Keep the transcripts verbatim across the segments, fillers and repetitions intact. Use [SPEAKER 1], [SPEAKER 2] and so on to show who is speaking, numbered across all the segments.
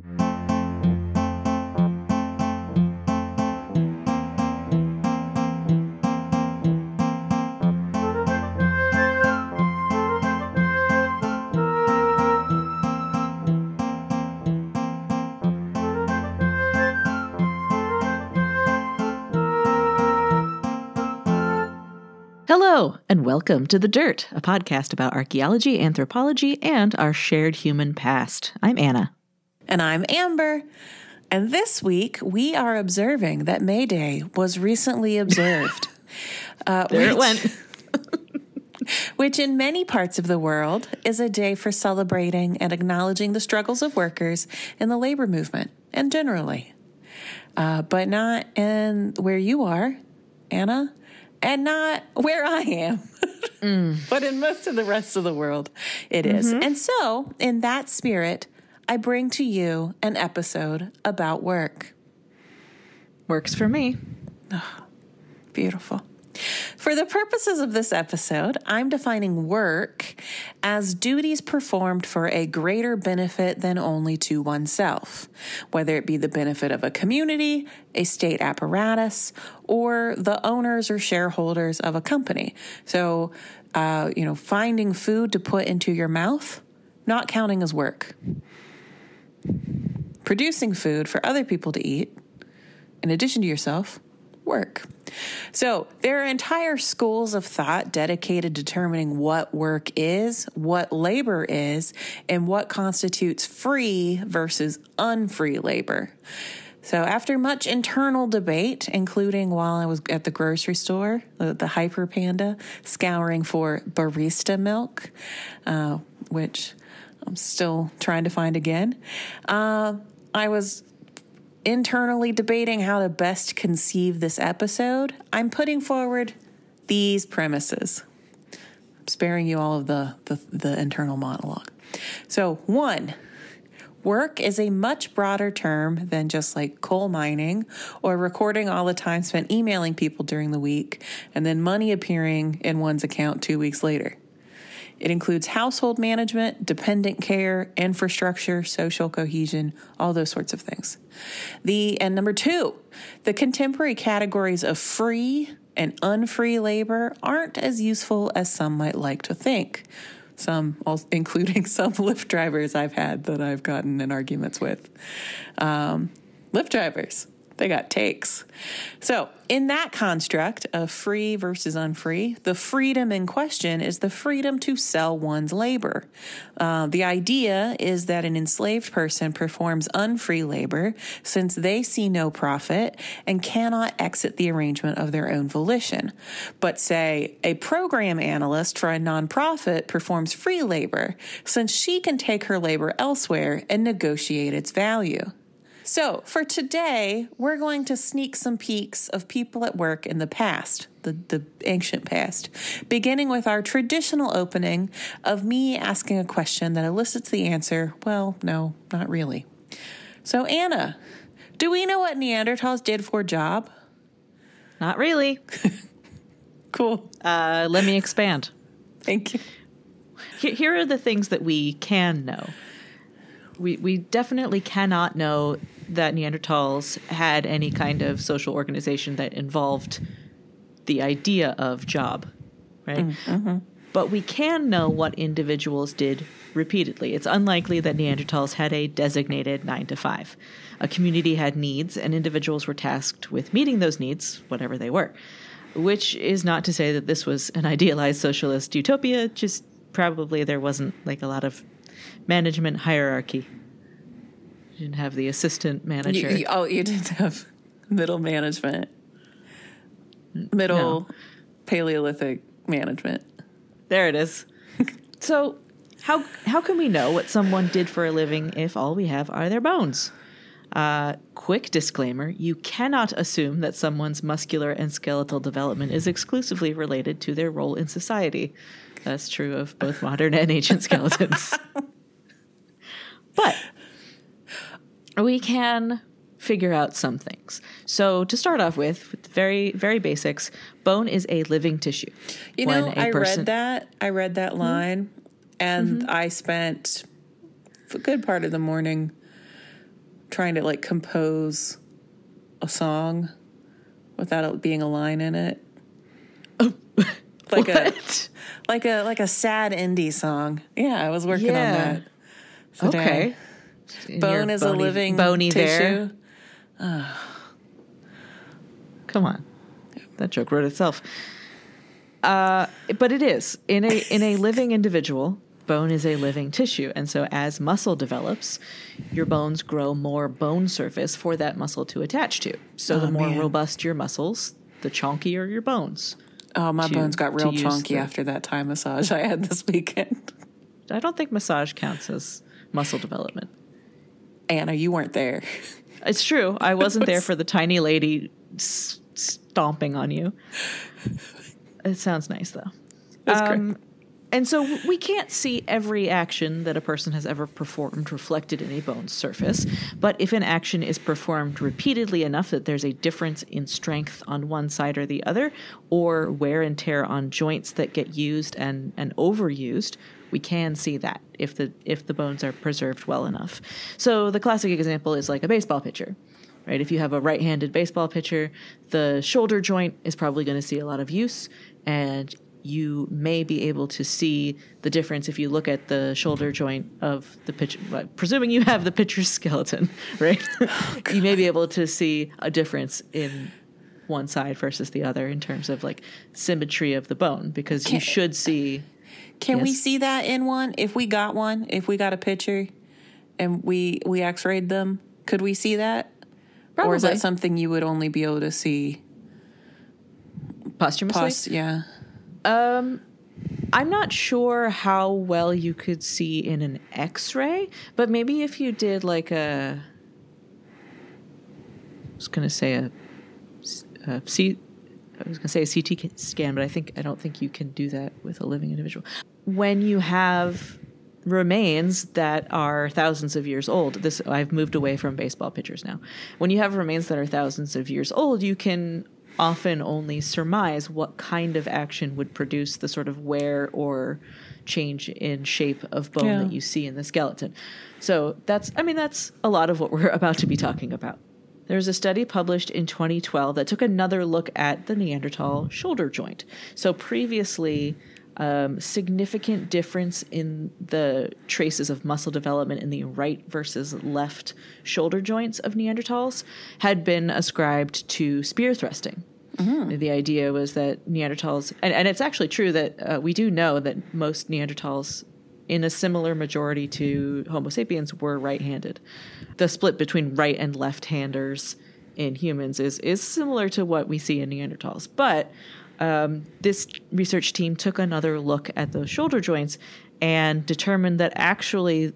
[SPEAKER 1] Hello, and welcome to The Dirt, a podcast about archaeology, anthropology, and our shared human past. I'm Anna.
[SPEAKER 2] And I'm Amber. And this week, we are observing that May Day was recently observed.
[SPEAKER 1] uh, there
[SPEAKER 2] which,
[SPEAKER 1] it went.
[SPEAKER 2] which in many parts of the world is a day for celebrating and acknowledging the struggles of workers in the labor movement, and generally. Uh, but not in where you are, Anna. And not where I am, mm. but in most of the rest of the world, it mm-hmm. is. And so, in that spirit, I bring to you an episode about work.
[SPEAKER 1] Works for me.
[SPEAKER 2] Oh, beautiful. For the purposes of this episode, I'm defining work as duties performed for a greater benefit than only to oneself, whether it be the benefit of a community, a state apparatus, or the owners or shareholders of a company. So, uh, you know, finding food to put into your mouth, not counting as work. Producing food for other people to eat, in addition to yourself, work. So there are entire schools of thought dedicated to determining what work is, what labor is, and what constitutes free versus unfree labor. So after much internal debate, including while I was at the grocery store, the, the Hyper Panda, scouring for barista milk, uh, which I'm still trying to find again, uh, I was internally debating how to best conceive this episode. I'm putting forward these premises. I'm sparing you all of the, the, the internal monologue. So, one, work is a much broader term than just like coal mining or recording all the time spent emailing people during the week and then money appearing in one's account two weeks later. It includes household management, dependent care, infrastructure, social cohesion, all those sorts of things. The and number two, the contemporary categories of free and unfree labor aren't as useful as some might like to think. Some, including some Lyft drivers I've had that I've gotten in arguments with. Um, Lyft drivers. They got takes. So in that construct of free versus unfree, the freedom in question is the freedom to sell one's labor. Uh, the idea is that an enslaved person performs unfree labor since they see no profit and cannot exit the arrangement of their own volition. But say a program analyst for a nonprofit performs free labor since she can take her labor elsewhere and negotiate its value. So for today, we're going to sneak some peeks of people at work in the past, the, the ancient past, beginning with our traditional opening of me asking a question that elicits the answer, well, no, not really. So Anna, do we know what Neanderthals did for a job?
[SPEAKER 1] Not really.
[SPEAKER 2] Cool.
[SPEAKER 1] Uh, let me expand.
[SPEAKER 2] Thank you.
[SPEAKER 1] Here are the things that we can know. We we definitely cannot know that Neanderthals had any kind of social organization that involved the idea of job, right?
[SPEAKER 2] Mm-hmm.
[SPEAKER 1] But we can know what individuals did repeatedly. It's unlikely that Neanderthals had a designated nine to five. A community had needs, and individuals were tasked with meeting those needs, whatever they were, which is not to say that this was an idealized socialist utopia, just probably there wasn't like a lot of management hierarchy. You didn't have the assistant manager.
[SPEAKER 2] You, you, oh, you didn't have middle management. Middle no. Paleolithic management.
[SPEAKER 1] There it is. So how how can we know what someone did for a living if all we have are their bones? Uh, quick disclaimer, you cannot assume that someone's muscular and skeletal development is exclusively related to their role in society. That's true of both modern and ancient skeletons. But we can figure out some things. So to start off with, with very, very basics, bone is a living tissue.
[SPEAKER 2] You
[SPEAKER 1] when
[SPEAKER 2] know,
[SPEAKER 1] a
[SPEAKER 2] I
[SPEAKER 1] person-
[SPEAKER 2] read that. I read that line, mm-hmm. and mm-hmm. I spent a good part of the morning trying to like compose a song without it being a line in it.
[SPEAKER 1] Oh,
[SPEAKER 2] like
[SPEAKER 1] what?
[SPEAKER 2] a like a like a sad indie song. Yeah, I was working
[SPEAKER 1] Yeah.
[SPEAKER 2] on that today.
[SPEAKER 1] Okay.
[SPEAKER 2] Bone
[SPEAKER 1] Your
[SPEAKER 2] is
[SPEAKER 1] bony,
[SPEAKER 2] a living
[SPEAKER 1] bony
[SPEAKER 2] tissue.
[SPEAKER 1] bear. Come on, that joke wrote itself. Uh, but it is in a in a living individual. Bone is a living tissue, and so as muscle develops, your bones grow more bone surface for that muscle to attach to. So
[SPEAKER 2] Oh,
[SPEAKER 1] the more
[SPEAKER 2] man.
[SPEAKER 1] robust your muscles, the chonkier your bones.
[SPEAKER 2] Oh, my
[SPEAKER 1] to-
[SPEAKER 2] bones got real
[SPEAKER 1] to use
[SPEAKER 2] chunky
[SPEAKER 1] the-
[SPEAKER 2] after that Thai massage I had this weekend.
[SPEAKER 1] I don't think massage counts as muscle development.
[SPEAKER 2] Anna, you weren't there.
[SPEAKER 1] It's true. I wasn't there for the tiny lady s- stomping on you. It sounds nice, though.
[SPEAKER 2] That's
[SPEAKER 1] Um,
[SPEAKER 2] great.
[SPEAKER 1] And so we can't see every action that a person has ever performed reflected in a bone surface. But if an action is performed repeatedly enough that there's a difference in strength on one side or the other, or wear and tear on joints that get used and, and overused, we can see that if the if the bones are preserved well enough. So the classic example is like a baseball pitcher. Right? If you have a right-handed baseball pitcher, the shoulder joint is probably going to see a lot of use, and you may be able to see the difference if you look at the shoulder joint of the pitcher. Well, presuming you have the pitcher's skeleton, right? You may be able to see a difference in one side versus the other in terms of like symmetry of the bone, because you
[SPEAKER 2] Can-
[SPEAKER 1] should see.
[SPEAKER 2] Can we
[SPEAKER 1] Yes.
[SPEAKER 2] see that in one? If we got one, if we got a picture and we we x-rayed them, could we see that? Or is
[SPEAKER 1] Probably.
[SPEAKER 2] that something you would only be able to see?
[SPEAKER 1] Posthumously?
[SPEAKER 2] Pos- yeah.
[SPEAKER 1] I'm not sure how well you could see in an X-ray, but maybe if you did like a, I was going to say a, a C, I was going to say a C T scan, but I think I don't think you can do that with a living individual. When you have remains that are thousands of years old, this I've moved away from baseball pitchers now. When you have remains that are thousands of years old, you can often only surmise what kind of action would produce the sort of wear or change in shape of bone
[SPEAKER 2] Yeah.
[SPEAKER 1] that you see in the skeleton. So that's, I mean, that's a lot of what we're about to be talking about. There's a study published in twenty twelve that took another look at the Neanderthal shoulder joint. So previously, um, significant difference in the traces of muscle development in the right versus left shoulder joints of Neanderthals had been ascribed to spear thrusting. Mm-hmm. The idea was that Neanderthals, and, and it's actually true that uh, we do know that most Neanderthals, in a similar majority to Homo sapiens, were right-handed. The split between right and left-handers in humans is is similar to what we see in Neanderthals. But um, this research team took another look at those shoulder joints and determined that actually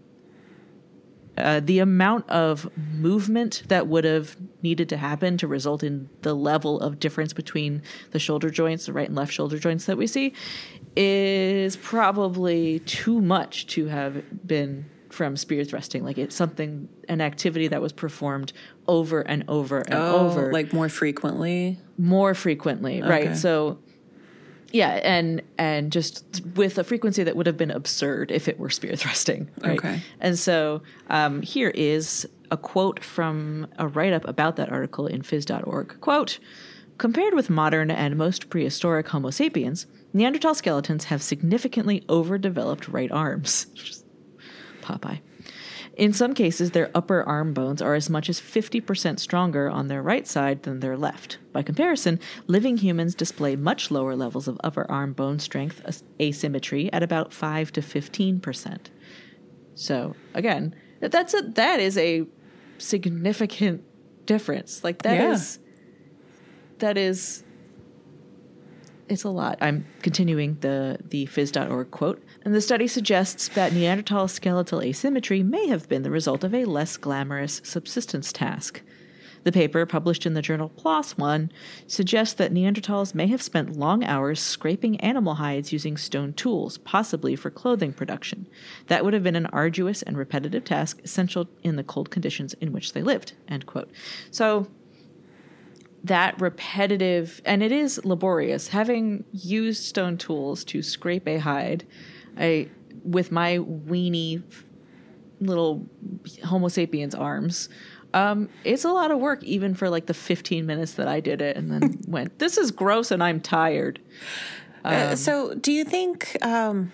[SPEAKER 1] uh, the amount of movement that would have needed to happen to result in the level of difference between the shoulder joints, the right and left shoulder joints that we see, is probably too much to have been from spear thrusting. Like it's something, an activity that was performed over and over and
[SPEAKER 2] Oh,
[SPEAKER 1] over.
[SPEAKER 2] like more frequently?
[SPEAKER 1] more frequently,
[SPEAKER 2] Okay.
[SPEAKER 1] right? So, yeah, and and just with a frequency that would have been absurd if it were spear thrusting, right?
[SPEAKER 2] Okay.
[SPEAKER 1] And so um, here is a quote from a write-up about that article in phys dot org. Quote, compared with modern and most prehistoric Homo sapiens, Neanderthal skeletons have significantly overdeveloped right arms. Popeye. In some cases, their upper arm bones are as much as fifty percent stronger on their right side than their left. By comparison, living humans display much lower levels of upper arm bone strength as- asymmetry at about five to fifteen percent. So, again, that's a, that is a significant difference. Like, that
[SPEAKER 2] Yeah.
[SPEAKER 1] is, that is, it's a lot. I'm continuing the, the phys dot org quote. And the study suggests that Neanderthal skeletal asymmetry may have been the result of a less glamorous subsistence task. The paper, published in the journal P L O S one, suggests that Neanderthals may have spent long hours scraping animal hides using stone tools, possibly for clothing production. That would have been an arduous and repetitive task essential in the cold conditions in which they lived, end quote. So that repetitive, and it is laborious, having used stone tools to scrape a hide, I, with my weenie little Homo sapiens arms. Um, it's a lot of work, even for like the fifteen minutes that I did it, and then went, "This is gross," and I'm tired. Um,
[SPEAKER 2] uh, so, do you think um,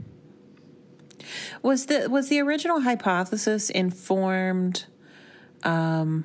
[SPEAKER 2] was the was the original hypothesis informed? Um,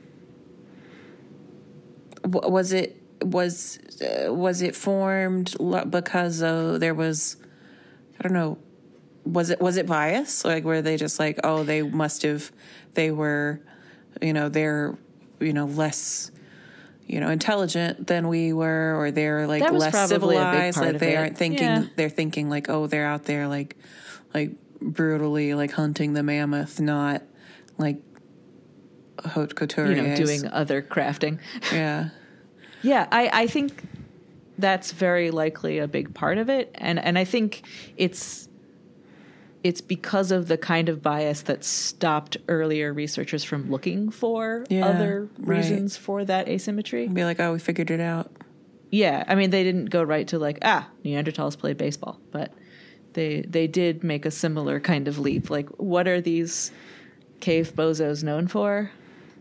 [SPEAKER 2] was it was uh, was it formed because uh, there was, I don't know, was it was it bias? Like, were they just like, oh, they must have, they were, you know, they're, you know, less, you know, intelligent than we were, or they're like less civilized. Like they aren't thinking, yeah. they're thinking like, oh, they're out there like, like brutally like hunting the mammoth, not like haute couture,
[SPEAKER 1] you know, doing other crafting.
[SPEAKER 2] Yeah.
[SPEAKER 1] Yeah, I, I think that's very likely a big part of it. And and I think it's it's because of the kind of bias that stopped earlier researchers from looking for yeah, other reasons right. for that asymmetry.
[SPEAKER 2] Be like, oh, we figured it out.
[SPEAKER 1] Yeah, I mean, they didn't go right to like, ah, Neanderthals played baseball, but they they did make a similar kind of leap. Like, what are these cave bozos known for?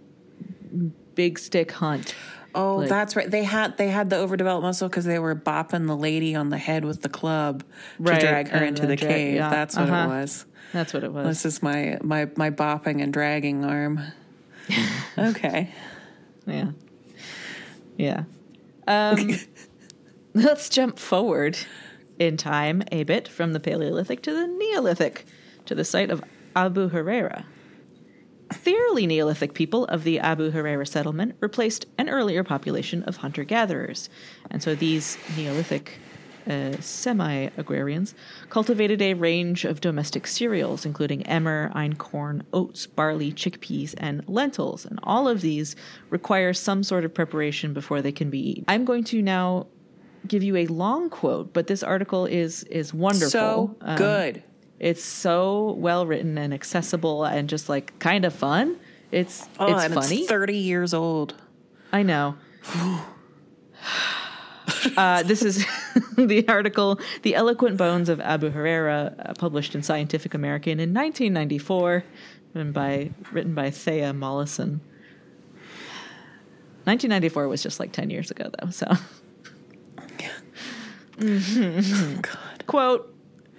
[SPEAKER 1] Big stick hunt.
[SPEAKER 2] Oh,
[SPEAKER 1] like,
[SPEAKER 2] that's right. They had they had the overdeveloped muscle because they were bopping the lady on the head with the club to
[SPEAKER 1] right,
[SPEAKER 2] drag her into the
[SPEAKER 1] dra-
[SPEAKER 2] cave.
[SPEAKER 1] Yeah,
[SPEAKER 2] that's what
[SPEAKER 1] uh-huh.
[SPEAKER 2] it was.
[SPEAKER 1] That's what it was.
[SPEAKER 2] This is my my my bopping and dragging arm. Okay.
[SPEAKER 1] Yeah. Yeah. Um, let's jump forward in time a bit from the Paleolithic to the Neolithic, to the site of Abu Huraira. The early Neolithic people of the Abu Huraira settlement replaced an earlier population of hunter-gatherers. And so these Neolithic uh, semi-agrarians cultivated a range of domestic cereals, including emmer, einkorn, oats, barley, chickpeas, and lentils. And all of these require some sort of preparation before they can be eaten. I'm going to now give you a long quote, but this article is is wonderful.
[SPEAKER 2] So
[SPEAKER 1] um,
[SPEAKER 2] good.
[SPEAKER 1] It's so well written and accessible and just like kind of fun. It's
[SPEAKER 2] oh,
[SPEAKER 1] it's
[SPEAKER 2] and
[SPEAKER 1] funny.
[SPEAKER 2] It's thirty years old.
[SPEAKER 1] I know. uh, this is the article, "The Eloquent Bones of Abu Huraira," uh, published in Scientific American in nineteen ninety-four, written by written by Thea Mollison. nineteen ninety-four was just like ten years ago, though. So, mm-hmm. God. Quote.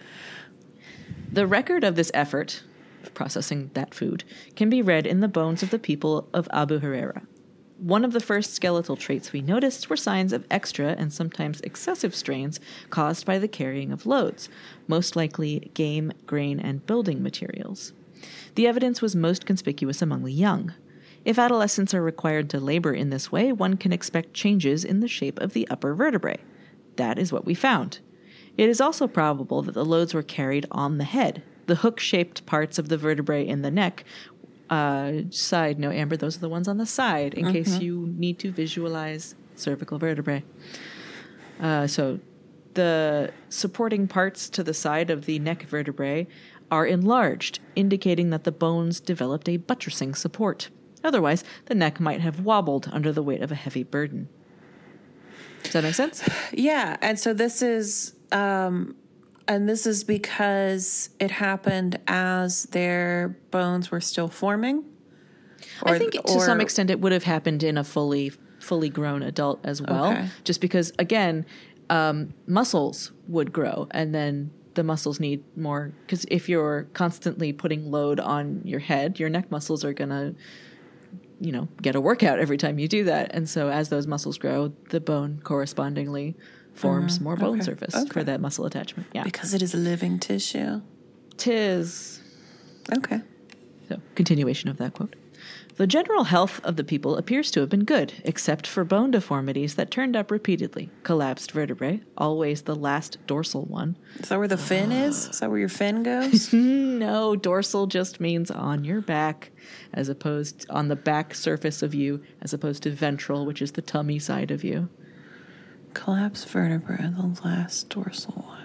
[SPEAKER 1] The record of this effort, of processing that food, can be read in the bones of the people of Abu Huraira. One of the first skeletal traits we noticed were signs of extra and sometimes excessive strains caused by the carrying of loads, most likely game, grain, and building materials. The evidence was most conspicuous among the young. If adolescents are required to labor in this way, one can expect changes in the shape of the upper vertebrae. That is what we found. It is also probable that the loads were carried on the head. The hook-shaped parts of the vertebrae in the neck, uh, side note, Amber, those are the ones on the side, in mm-hmm. case you need to visualize cervical vertebrae. Uh, so the supporting parts to the side of the neck vertebrae are enlarged, indicating that the bones developed a buttressing support. Otherwise, the neck might have wobbled under the weight of a heavy burden. Does that make sense?
[SPEAKER 2] Yeah, and so this is... Um, and this is because it happened as their bones were still forming?
[SPEAKER 1] Or, I think to or, some extent it would have happened in a fully fully grown adult as well. Okay. Just because, again, um, muscles would grow, and then the muscles need more. Because if you're constantly putting load on your head, your neck muscles are going to, you know, get a workout every time you do that. And so as those muscles grow, the bone correspondingly forms uh-huh. more bone okay. surface okay. for that muscle attachment. Yeah.
[SPEAKER 2] Because it is a living tissue.
[SPEAKER 1] Tis.
[SPEAKER 2] Okay.
[SPEAKER 1] So, continuation of that quote. The general health of the people appears to have been good, except for bone deformities that turned up repeatedly. Collapsed vertebrae, always the last dorsal one.
[SPEAKER 2] Is that where the fin uh, is? Is that where your fin goes?
[SPEAKER 1] No, dorsal just means on your back, as opposed on the back surface of you, as opposed to ventral, which is the tummy side of you.
[SPEAKER 2] Collapsed vertebra, the last dorsal one.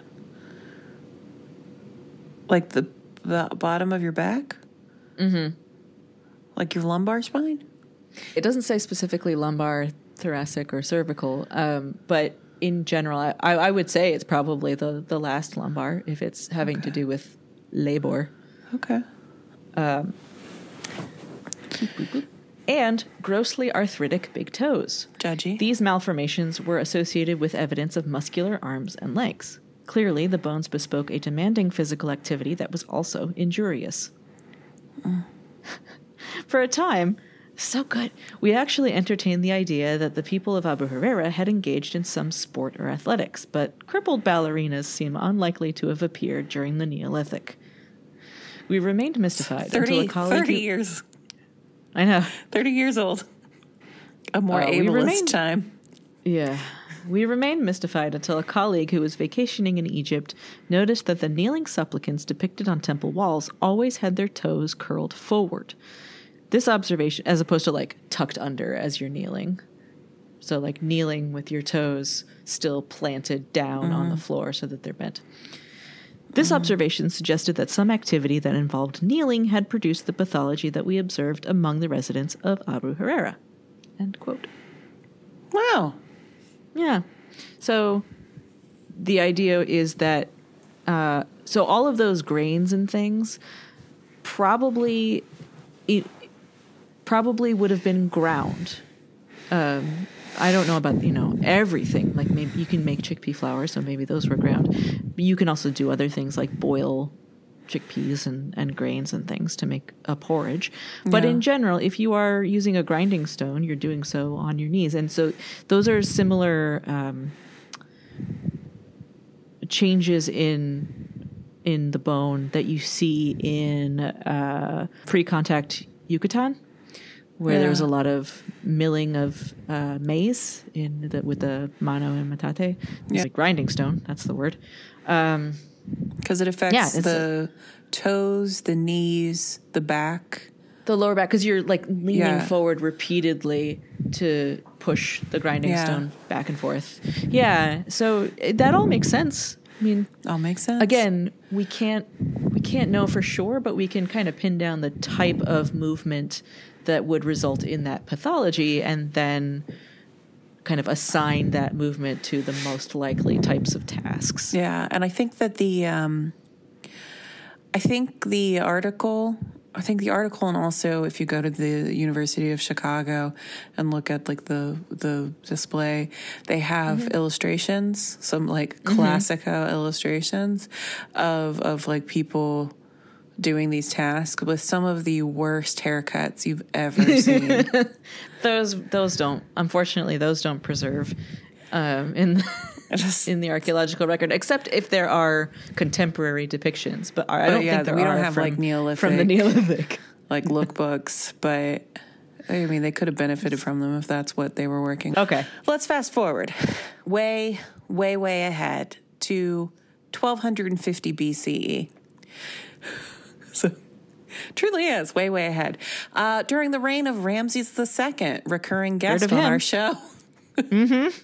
[SPEAKER 2] Like the the bottom of your back?
[SPEAKER 1] Mm-hmm.
[SPEAKER 2] Like your lumbar spine?
[SPEAKER 1] It doesn't say specifically lumbar, thoracic, or cervical, um, but in general, I, I would say it's probably the, the last lumbar if it's having okay. to do with labor.
[SPEAKER 2] Okay.
[SPEAKER 1] Um, and grossly arthritic big toes.
[SPEAKER 2] Judgy.
[SPEAKER 1] These malformations were associated with evidence of muscular arms and legs. Clearly, the bones bespoke a demanding physical activity that was also injurious. Mm. For a time, so good, we actually entertained the idea that the people of Abu Huraira had engaged in some sport or athletics, but crippled ballerinas seem unlikely to have appeared during the Neolithic. We remained mystified
[SPEAKER 2] thirty,
[SPEAKER 1] until a colleague...
[SPEAKER 2] thirty years.
[SPEAKER 1] I know.
[SPEAKER 2] thirty years old. A more uh, ableist remained, time.
[SPEAKER 1] Yeah. We remained mystified until a colleague who was vacationing in Egypt noticed that the kneeling supplicants depicted on temple walls always had their toes curled forward. This observation, as opposed to like tucked under as you're kneeling. So like kneeling with your toes still planted down mm. on the floor so that they're bent. This mm. observation suggested that some activity that involved kneeling had produced the pathology that we observed among the residents of Abu Huraira. End quote.
[SPEAKER 2] Wow.
[SPEAKER 1] Yeah. So the idea is that, uh, so all of those grains and things probably, it probably would have been ground. Um, I don't know about, you know, everything. Like maybe you can make chickpea flour, so maybe those were ground. But you can also do other things like boil chickpeas and, and grains and things to make a porridge. But yeah. in general, if you are using a grinding stone, you're doing so on your knees. And so those are similar um, changes in in the bone that you see in uh, pre-contact Yucatan, where yeah. there's a lot of milling of uh, maize in the, with the mano and metate. It's yeah. like grinding stone, that's the word. Um
[SPEAKER 2] Because it affects yeah, the toes, the knees, the back.
[SPEAKER 1] The lower back, because you're like leaning yeah. forward repeatedly to push the grinding yeah. stone back and forth. Yeah, so that all makes sense. I mean,
[SPEAKER 2] all makes sense.
[SPEAKER 1] Again, we can't we can't know for sure, but we can kind of pin down the type of movement that would result in that pathology, and then kind of assign that movement to the most likely types of tasks.
[SPEAKER 2] Yeah, and I think that the, um, I think the article, I think the article, and also if you go to the University of Chicago and look at like the the display, they have mm-hmm. illustrations, some like mm-hmm. classico illustrations of of like people doing these tasks with some of the worst haircuts you've ever seen.
[SPEAKER 1] those those don't, unfortunately, those don't preserve um, in just, in the archaeological record, except if there are contemporary depictions. But I don't
[SPEAKER 2] yeah,
[SPEAKER 1] think there
[SPEAKER 2] we
[SPEAKER 1] are
[SPEAKER 2] don't have
[SPEAKER 1] from,
[SPEAKER 2] like Neolithic
[SPEAKER 1] from the Neolithic
[SPEAKER 2] like lookbooks. But I mean, they could have benefited from them if that's what they were working.
[SPEAKER 1] Okay,
[SPEAKER 2] let's fast forward, way, way, way ahead to twelve fifty B C E. So, truly is way, way ahead. Uh, during the reign of Ramses the Second, recurring guest on our show. mm-hmm.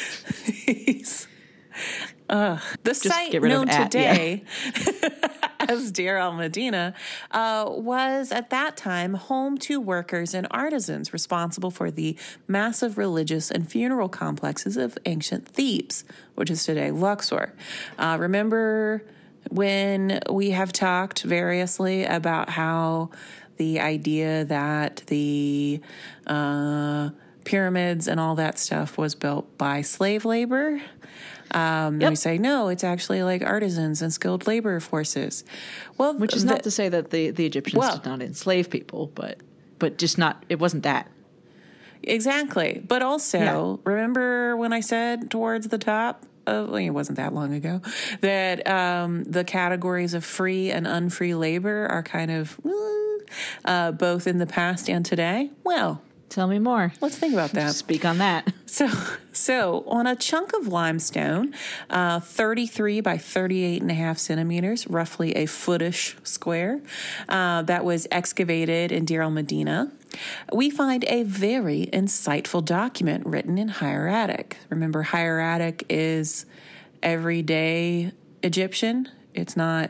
[SPEAKER 2] He's, uh, the Just site known at, today yeah. as Deir al-Medina uh, was at that time home to workers and artisans responsible for the massive religious and funeral complexes of ancient Thebes, which is today Luxor. Uh, remember when we have talked variously about how the idea that the uh, pyramids and all that stuff was built by slave labor. Um, yep. And we say, no, it's actually like artisans and skilled labor forces. Well,
[SPEAKER 1] which is
[SPEAKER 2] the,
[SPEAKER 1] not to say that the, the Egyptians well, did not enslave people, but but just not, it wasn't that.
[SPEAKER 2] Exactly. But also, yeah. remember when I said towards the top, Uh, well, it wasn't that long ago, that um, the categories of free and unfree labor are kind of uh, both in the past and today? Well,
[SPEAKER 1] tell me more.
[SPEAKER 2] Let's think about that.
[SPEAKER 1] Speak on that.
[SPEAKER 2] So, so on a chunk of limestone, uh, thirty-three by thirty-eight and a half centimeters, roughly a footish square, uh, that was excavated in Deir al-Medina, we find a very insightful document written in hieratic. Remember, hieratic is everyday Egyptian. It's not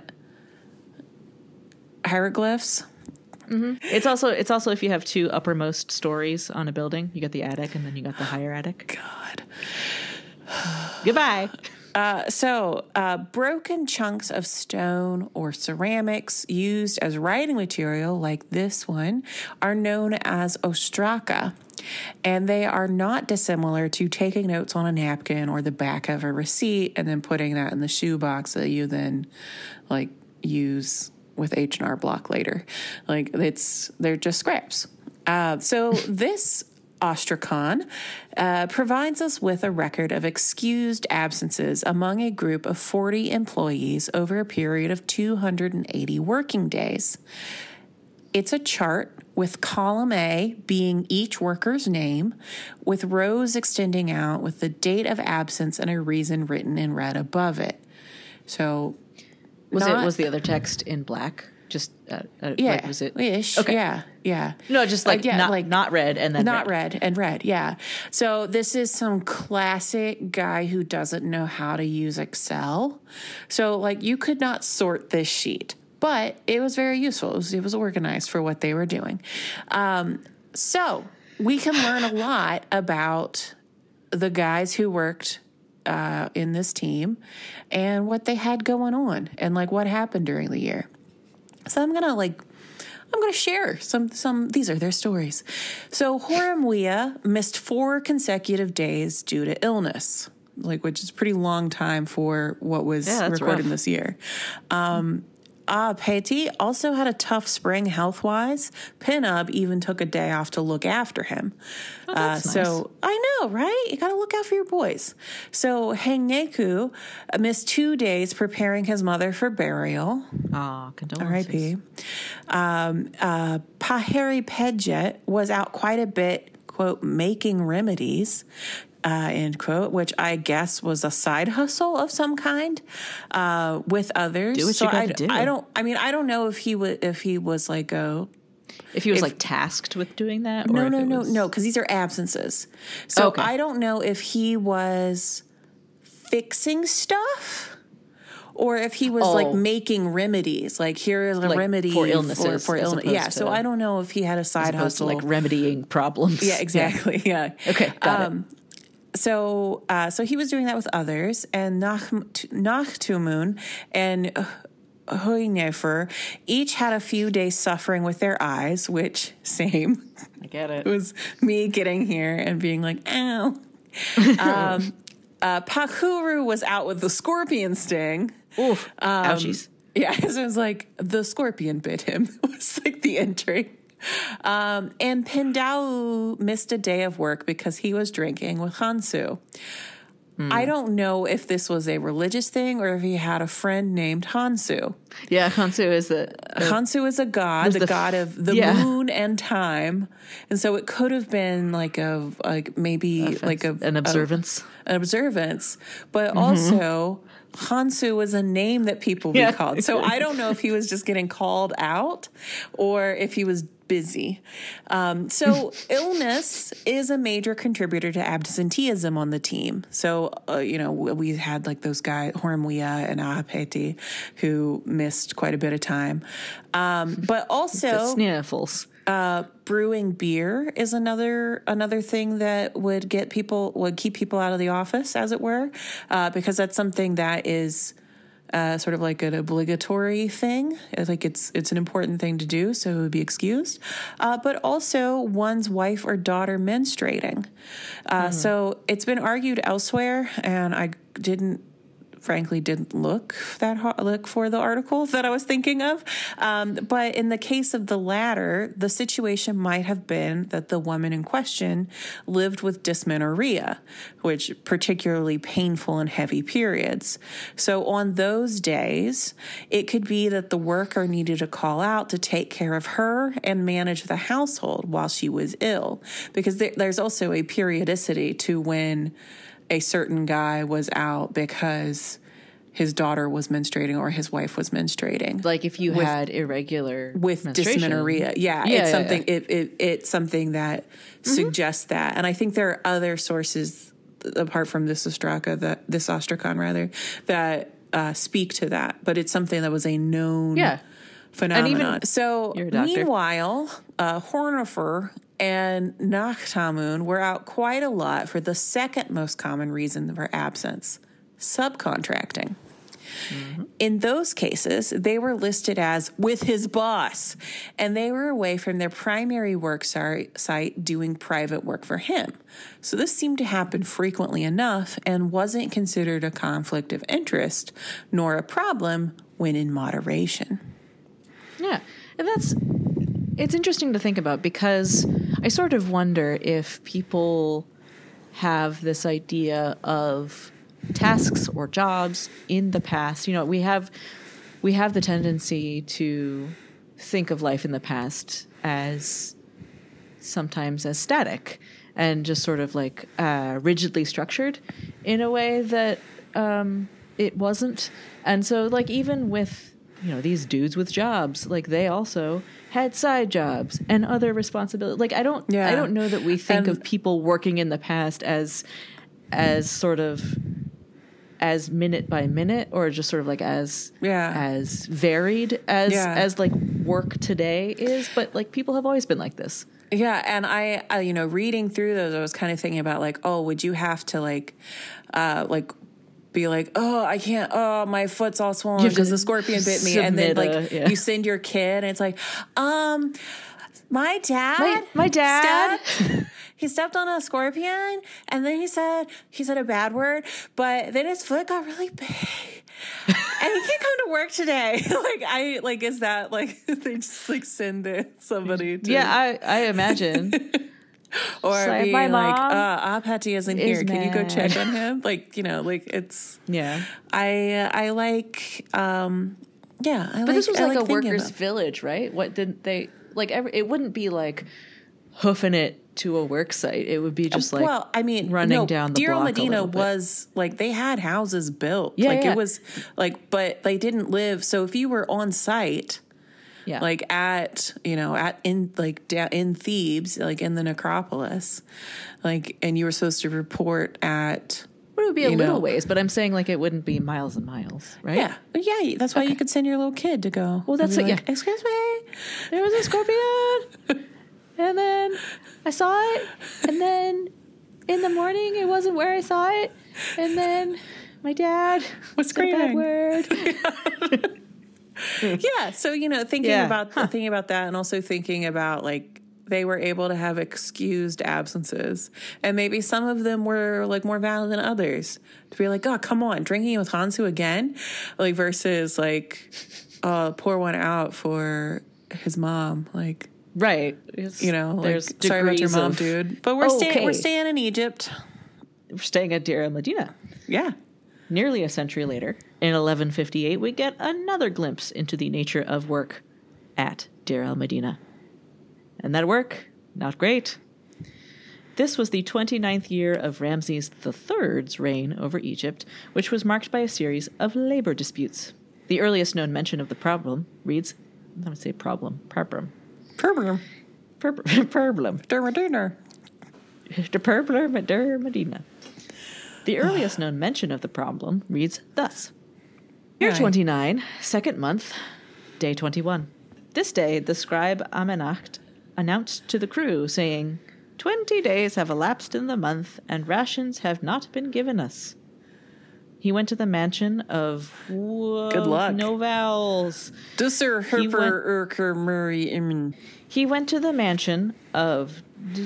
[SPEAKER 2] hieroglyphs.
[SPEAKER 1] Mm-hmm. It's also it's also if you have two uppermost stories on a building, you got the attic and then you got the hieratic.
[SPEAKER 2] God.
[SPEAKER 1] Goodbye.
[SPEAKER 2] Uh, so, uh, broken chunks of stone or ceramics used as writing material, like this one, are known as ostraka. And they are not dissimilar to taking notes on a napkin or the back of a receipt and then putting that in the shoebox that you then, like, use with H and R Block later. Like, it's, they're just scraps. Uh, so this Ostrakon uh, provides us with a record of excused absences among a group of forty employees over a period of two hundred eighty working days. It's a chart with column A being each worker's name, with rows extending out with the date of absence and a reason written in red above it. So,
[SPEAKER 1] was
[SPEAKER 2] not,
[SPEAKER 1] it was the other text in black? Just uh, uh,
[SPEAKER 2] yeah,
[SPEAKER 1] like, was it
[SPEAKER 2] ish,
[SPEAKER 1] okay?
[SPEAKER 2] Yeah, yeah.
[SPEAKER 1] No, just like
[SPEAKER 2] uh, yeah,
[SPEAKER 1] not
[SPEAKER 2] like
[SPEAKER 1] not red and then
[SPEAKER 2] not
[SPEAKER 1] red.
[SPEAKER 2] red and red. Yeah. So this is some classic guy who doesn't know how to use Excel. So like you could not sort this sheet, but it was very useful. It was, it was organized for what they were doing. Um, so we can learn a lot about the guys who worked uh, in this team and what they had going on and like what happened during the year. So I'm going to like, I'm going to share some, some, these are their stories. So Horemwia missed four consecutive days due to illness, like, which is a pretty long time for what was
[SPEAKER 1] yeah,
[SPEAKER 2] recorded
[SPEAKER 1] rough.
[SPEAKER 2] this year. Um, Ah, Peti also had a tough spring health-wise. Pinub even took a day off to look after him.
[SPEAKER 1] Oh, that's
[SPEAKER 2] uh, so
[SPEAKER 1] nice.
[SPEAKER 2] I know, right? You got to look out for your boys. So Hengeku missed two days preparing his mother for burial.
[SPEAKER 1] Ah,
[SPEAKER 2] R I
[SPEAKER 1] condolences.
[SPEAKER 2] P. Um, uh, Paheri Pedjet was out quite a bit, quote, making remedies. Uh, end quote, which I guess was a side hustle of some kind uh, with others.
[SPEAKER 1] Do what
[SPEAKER 2] so
[SPEAKER 1] you gotta
[SPEAKER 2] I,
[SPEAKER 1] do.
[SPEAKER 2] I don't. I mean, I don't know if he was if he was like a.
[SPEAKER 1] If he was
[SPEAKER 2] If-
[SPEAKER 1] like tasked with doing that, or
[SPEAKER 2] No,
[SPEAKER 1] if
[SPEAKER 2] no,
[SPEAKER 1] it
[SPEAKER 2] no,
[SPEAKER 1] was-
[SPEAKER 2] no, because these are absences. So
[SPEAKER 1] Okay.
[SPEAKER 2] I don't know if he was fixing stuff. Or if he was
[SPEAKER 1] Oh.
[SPEAKER 2] like making remedies, like here is a
[SPEAKER 1] Like,
[SPEAKER 2] remedy
[SPEAKER 1] for illnesses,
[SPEAKER 2] for, for
[SPEAKER 1] as
[SPEAKER 2] illness.
[SPEAKER 1] opposed
[SPEAKER 2] Yeah, so
[SPEAKER 1] to-
[SPEAKER 2] I don't know if he had a
[SPEAKER 1] as
[SPEAKER 2] side
[SPEAKER 1] opposed to
[SPEAKER 2] hustle,
[SPEAKER 1] like remedying problems.
[SPEAKER 2] Yeah, exactly. Yeah.
[SPEAKER 1] Okay, got
[SPEAKER 2] um, So, uh, so he was doing that with others, and Nach- Nachtumun and Hoinefer each had a few days suffering with their eyes, which same.
[SPEAKER 1] it. I get
[SPEAKER 2] It
[SPEAKER 1] it.
[SPEAKER 2] was me getting here and being like, ow. um, uh, Pakuru was out with the scorpion sting.
[SPEAKER 1] Oof.
[SPEAKER 2] Um,
[SPEAKER 1] Ouchies.
[SPEAKER 2] Yeah, so it was like the scorpion bit him. It was like the entry. Um, and Pindau missed a day of work because he was drinking with Hansu.
[SPEAKER 1] Hmm.
[SPEAKER 2] I don't know if this was a religious thing or if he had a friend named Hansu.
[SPEAKER 1] Yeah, Hansu is the, the
[SPEAKER 2] Hansu is a god,
[SPEAKER 1] was
[SPEAKER 2] the,
[SPEAKER 1] the
[SPEAKER 2] god
[SPEAKER 1] f-
[SPEAKER 2] of the
[SPEAKER 1] yeah.
[SPEAKER 2] moon and time, and so it could have been like a like maybe like a
[SPEAKER 1] an observance.
[SPEAKER 2] a, an observance, but also Hansu was a name that people would
[SPEAKER 1] Yeah.
[SPEAKER 2] be called. So I don't know if he was just getting called out or if he was busy. Um, so illness is a major contributor to absenteeism on the team. So, uh, you know, we had like those guys, Horemwia and Ahapeti, who missed quite a bit of time. Um, but
[SPEAKER 1] The
[SPEAKER 2] also
[SPEAKER 1] sniffles.
[SPEAKER 2] uh, brewing beer is another another thing that would get people would keep people out of the office, as it were, uh, because that's something that is uh, sort of like an obligatory thing. It's like it's it's an important thing to do, so it would be excused. Uh, but also one's wife or daughter menstruating. Uh,
[SPEAKER 1] Mm.
[SPEAKER 2] So it's been argued elsewhere, and I didn't. Frankly, didn't look that hard, look for the article that I was thinking of. Um, but in the case of the latter, the situation might have been that the woman in question lived with dysmenorrhea, which particularly painful and heavy periods. So on those days, it could be that the worker needed to call out to take care of her and manage the household while she was ill, because there, there's also a periodicity to when a certain guy was out because his daughter was menstruating or his wife was menstruating.
[SPEAKER 1] Like if you
[SPEAKER 2] With-
[SPEAKER 1] had irregular
[SPEAKER 2] with
[SPEAKER 1] menstruation.
[SPEAKER 2] dysmenorrhea. Yeah,
[SPEAKER 1] Yeah,
[SPEAKER 2] it's
[SPEAKER 1] yeah,
[SPEAKER 2] something It, it it's something that
[SPEAKER 1] Mm-hmm.
[SPEAKER 2] suggests that. And I think there are other sources apart from this ostraka that this ostrakon rather that uh, speak to that, but it's something that was a known
[SPEAKER 1] Yeah.
[SPEAKER 2] phenomenon.
[SPEAKER 1] even-
[SPEAKER 2] so
[SPEAKER 1] You're a doctor.
[SPEAKER 2] meanwhile, uh, Hornifer and Nachtamun were out quite a lot for the second most common reason for absence, subcontracting. Mm-hmm. In those cases, they were listed as with his boss, and they were away from their primary work site doing private work for him. So this seemed to happen frequently enough and wasn't considered a conflict of interest, nor a problem when in moderation.
[SPEAKER 1] Yeah, and that's, it's interesting to think about, because I sort of wonder if people have this idea of tasks or jobs in the past. You know, we have we have the tendency to think of life in the past as sometimes as static and just sort of like uh, rigidly structured in a way that um, it wasn't. And so, like, even with, you know, these dudes with jobs, like, they also had side jobs and other responsibilities. Like, I don't,
[SPEAKER 2] yeah.
[SPEAKER 1] I don't know that we think
[SPEAKER 2] and,
[SPEAKER 1] of people working in the past as, as sort of as minute by minute, or just sort of like as
[SPEAKER 2] yeah.
[SPEAKER 1] as varied as
[SPEAKER 2] yeah.
[SPEAKER 1] as like work today is. But like, people have always been like this.
[SPEAKER 2] Yeah, and I, I, you know, reading through those, I was kind of thinking about like, oh, would you have to like, uh, like, be like, oh, I can't, oh, my foot's all swollen because the scorpion bit me, and then like
[SPEAKER 1] a, yeah.
[SPEAKER 2] you send your kid, and it's like, um, my dad,
[SPEAKER 1] my, my dad.
[SPEAKER 2] Stepped, he stepped on a scorpion, and then he said he said a bad word, but then his foot got really big, and he can't come to work today. like I like is that like they just like send it somebody to
[SPEAKER 1] yeah I I imagine.
[SPEAKER 2] Or
[SPEAKER 1] like,
[SPEAKER 2] be
[SPEAKER 1] my
[SPEAKER 2] like,
[SPEAKER 1] mom
[SPEAKER 2] uh, Patty isn't
[SPEAKER 1] is
[SPEAKER 2] here. Can
[SPEAKER 1] mad.
[SPEAKER 2] you go check on him? Like, you know, like it's.
[SPEAKER 1] Yeah.
[SPEAKER 2] I I like. Um, yeah, I
[SPEAKER 1] but
[SPEAKER 2] like,
[SPEAKER 1] this was
[SPEAKER 2] I
[SPEAKER 1] like,
[SPEAKER 2] like
[SPEAKER 1] a workers'
[SPEAKER 2] about.
[SPEAKER 1] village, right? What didn't they like? Every, it wouldn't be like hoofing it to a work site. It would be just like,
[SPEAKER 2] well, I mean,
[SPEAKER 1] running
[SPEAKER 2] no,
[SPEAKER 1] down the
[SPEAKER 2] Deir
[SPEAKER 1] block
[SPEAKER 2] Medina
[SPEAKER 1] a little bit.
[SPEAKER 2] was like they had houses built.
[SPEAKER 1] Yeah,
[SPEAKER 2] like
[SPEAKER 1] yeah.
[SPEAKER 2] it was like, but they didn't live. So if you were on site.
[SPEAKER 1] Yeah.
[SPEAKER 2] Like at, you know, at in like da- in Thebes, like in the necropolis, like, and you were supposed to report at.
[SPEAKER 1] But it would be a
[SPEAKER 2] you
[SPEAKER 1] little
[SPEAKER 2] know,
[SPEAKER 1] ways, but I'm saying like it wouldn't be miles and miles, right?
[SPEAKER 2] Yeah, yeah. That's why
[SPEAKER 1] Okay.
[SPEAKER 2] you could send your little kid to go.
[SPEAKER 1] Well, that's
[SPEAKER 2] and be
[SPEAKER 1] it,
[SPEAKER 2] like,
[SPEAKER 1] yeah.
[SPEAKER 2] Excuse me,
[SPEAKER 1] There was a scorpion, and then I saw it, and then in the morning it wasn't where I saw it, and then my dad
[SPEAKER 2] was
[SPEAKER 1] said a bad
[SPEAKER 2] screaming.
[SPEAKER 1] word.
[SPEAKER 2] Yeah, so you know, thinking
[SPEAKER 1] Yeah.
[SPEAKER 2] about
[SPEAKER 1] Huh.
[SPEAKER 2] thinking about that, and also thinking about like they were able to have excused absences, and maybe some of them were like more valid than others. To be like, oh, come on, drinking with Hansu again, like versus like, uh, pour one out for his mom, like.
[SPEAKER 1] Right. It's,
[SPEAKER 2] You know,
[SPEAKER 1] there's
[SPEAKER 2] like, sorry about your
[SPEAKER 1] degrees
[SPEAKER 2] mom,
[SPEAKER 1] of,
[SPEAKER 2] dude. But we're
[SPEAKER 1] Okay.
[SPEAKER 2] staying. We're staying in Egypt.
[SPEAKER 1] We're staying at Deir el-Medina.
[SPEAKER 2] Yeah.
[SPEAKER 1] Nearly a century later, in eleven fifty-eight, we get another glimpse into the nature of work at Deir el-Medina. And that work, not great. This was the twenty-ninth year of Ramses the Third's reign over Egypt, which was marked by a series of labor disputes. The earliest known mention of the problem reads, I'm going to say problem, problem,
[SPEAKER 2] Problem.
[SPEAKER 1] per- problem.
[SPEAKER 2] Dermadina.
[SPEAKER 1] The Purpler at Deir Medina. The earliest known mention of the problem reads thus. Year
[SPEAKER 2] Right.
[SPEAKER 1] twenty-nine, second month, day twenty-one. This day the scribe Amenacht announced to the crew, saying, Twenty days have elapsed in the month, and rations have not been given us. He went to the mansion of... Whoa,
[SPEAKER 2] Good luck.
[SPEAKER 1] No vowels.
[SPEAKER 2] Dusser
[SPEAKER 1] He went-
[SPEAKER 2] Herper Urker Murray Imin.
[SPEAKER 1] He went to the mansion of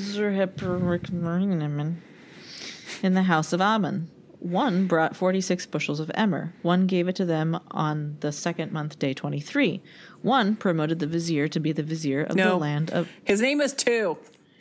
[SPEAKER 1] in the house of Ammon. One brought forty-six bushels of emmer. One gave it to them on the second month, day twenty-three. One promoted the vizier to be the vizier of
[SPEAKER 2] No.
[SPEAKER 1] the land of...
[SPEAKER 2] His name is two.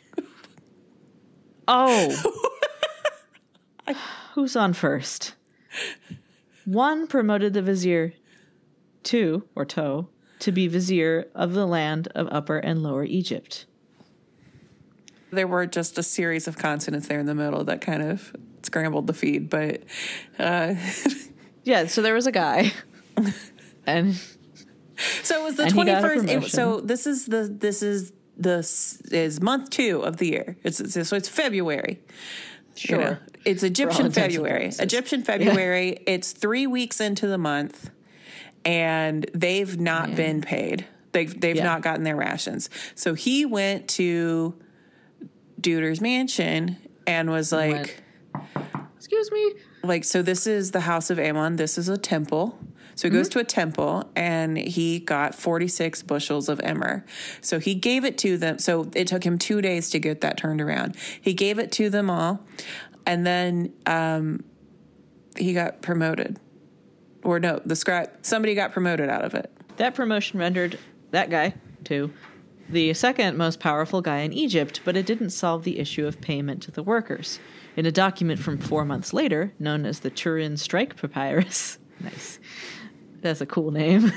[SPEAKER 1] Oh! Who's on first? One promoted the vizier to, or to, to be vizier of the land of Upper and Lower Egypt.
[SPEAKER 2] There were just a series of consonants there in the middle that kind of scrambled the feed, but uh,
[SPEAKER 1] Yeah, so there was a guy, and
[SPEAKER 2] so it was the
[SPEAKER 1] And he got a
[SPEAKER 2] twenty-first. It,
[SPEAKER 1] promotion.
[SPEAKER 2] so this is the this is this is month two of the year. It's, it's so it's February.
[SPEAKER 1] Sure.
[SPEAKER 2] You know, it's Egyptian
[SPEAKER 1] intents and
[SPEAKER 2] February.
[SPEAKER 1] purposes.
[SPEAKER 2] Egyptian February. It's three weeks into the month, and they've not
[SPEAKER 1] Yeah.
[SPEAKER 2] been paid. They've they've
[SPEAKER 1] Yeah.
[SPEAKER 2] not gotten their rations. So he went to Deuter's mansion and was like,
[SPEAKER 1] excuse me.
[SPEAKER 2] Like, so this is the house of Ammon. This is a temple. So he goes to a temple, and he got forty-six bushels of emmer. So he gave it to them. So it took him two days to get that turned around. He gave it to them all, and then um, he got promoted. Or no, the scribe, somebody got promoted out of it.
[SPEAKER 1] That promotion rendered that guy, too, the second most powerful guy in Egypt, but it didn't solve the issue of payment to the workers. In a document from four months later, known as the Turin Strike Papyrus, nice, that's a cool name,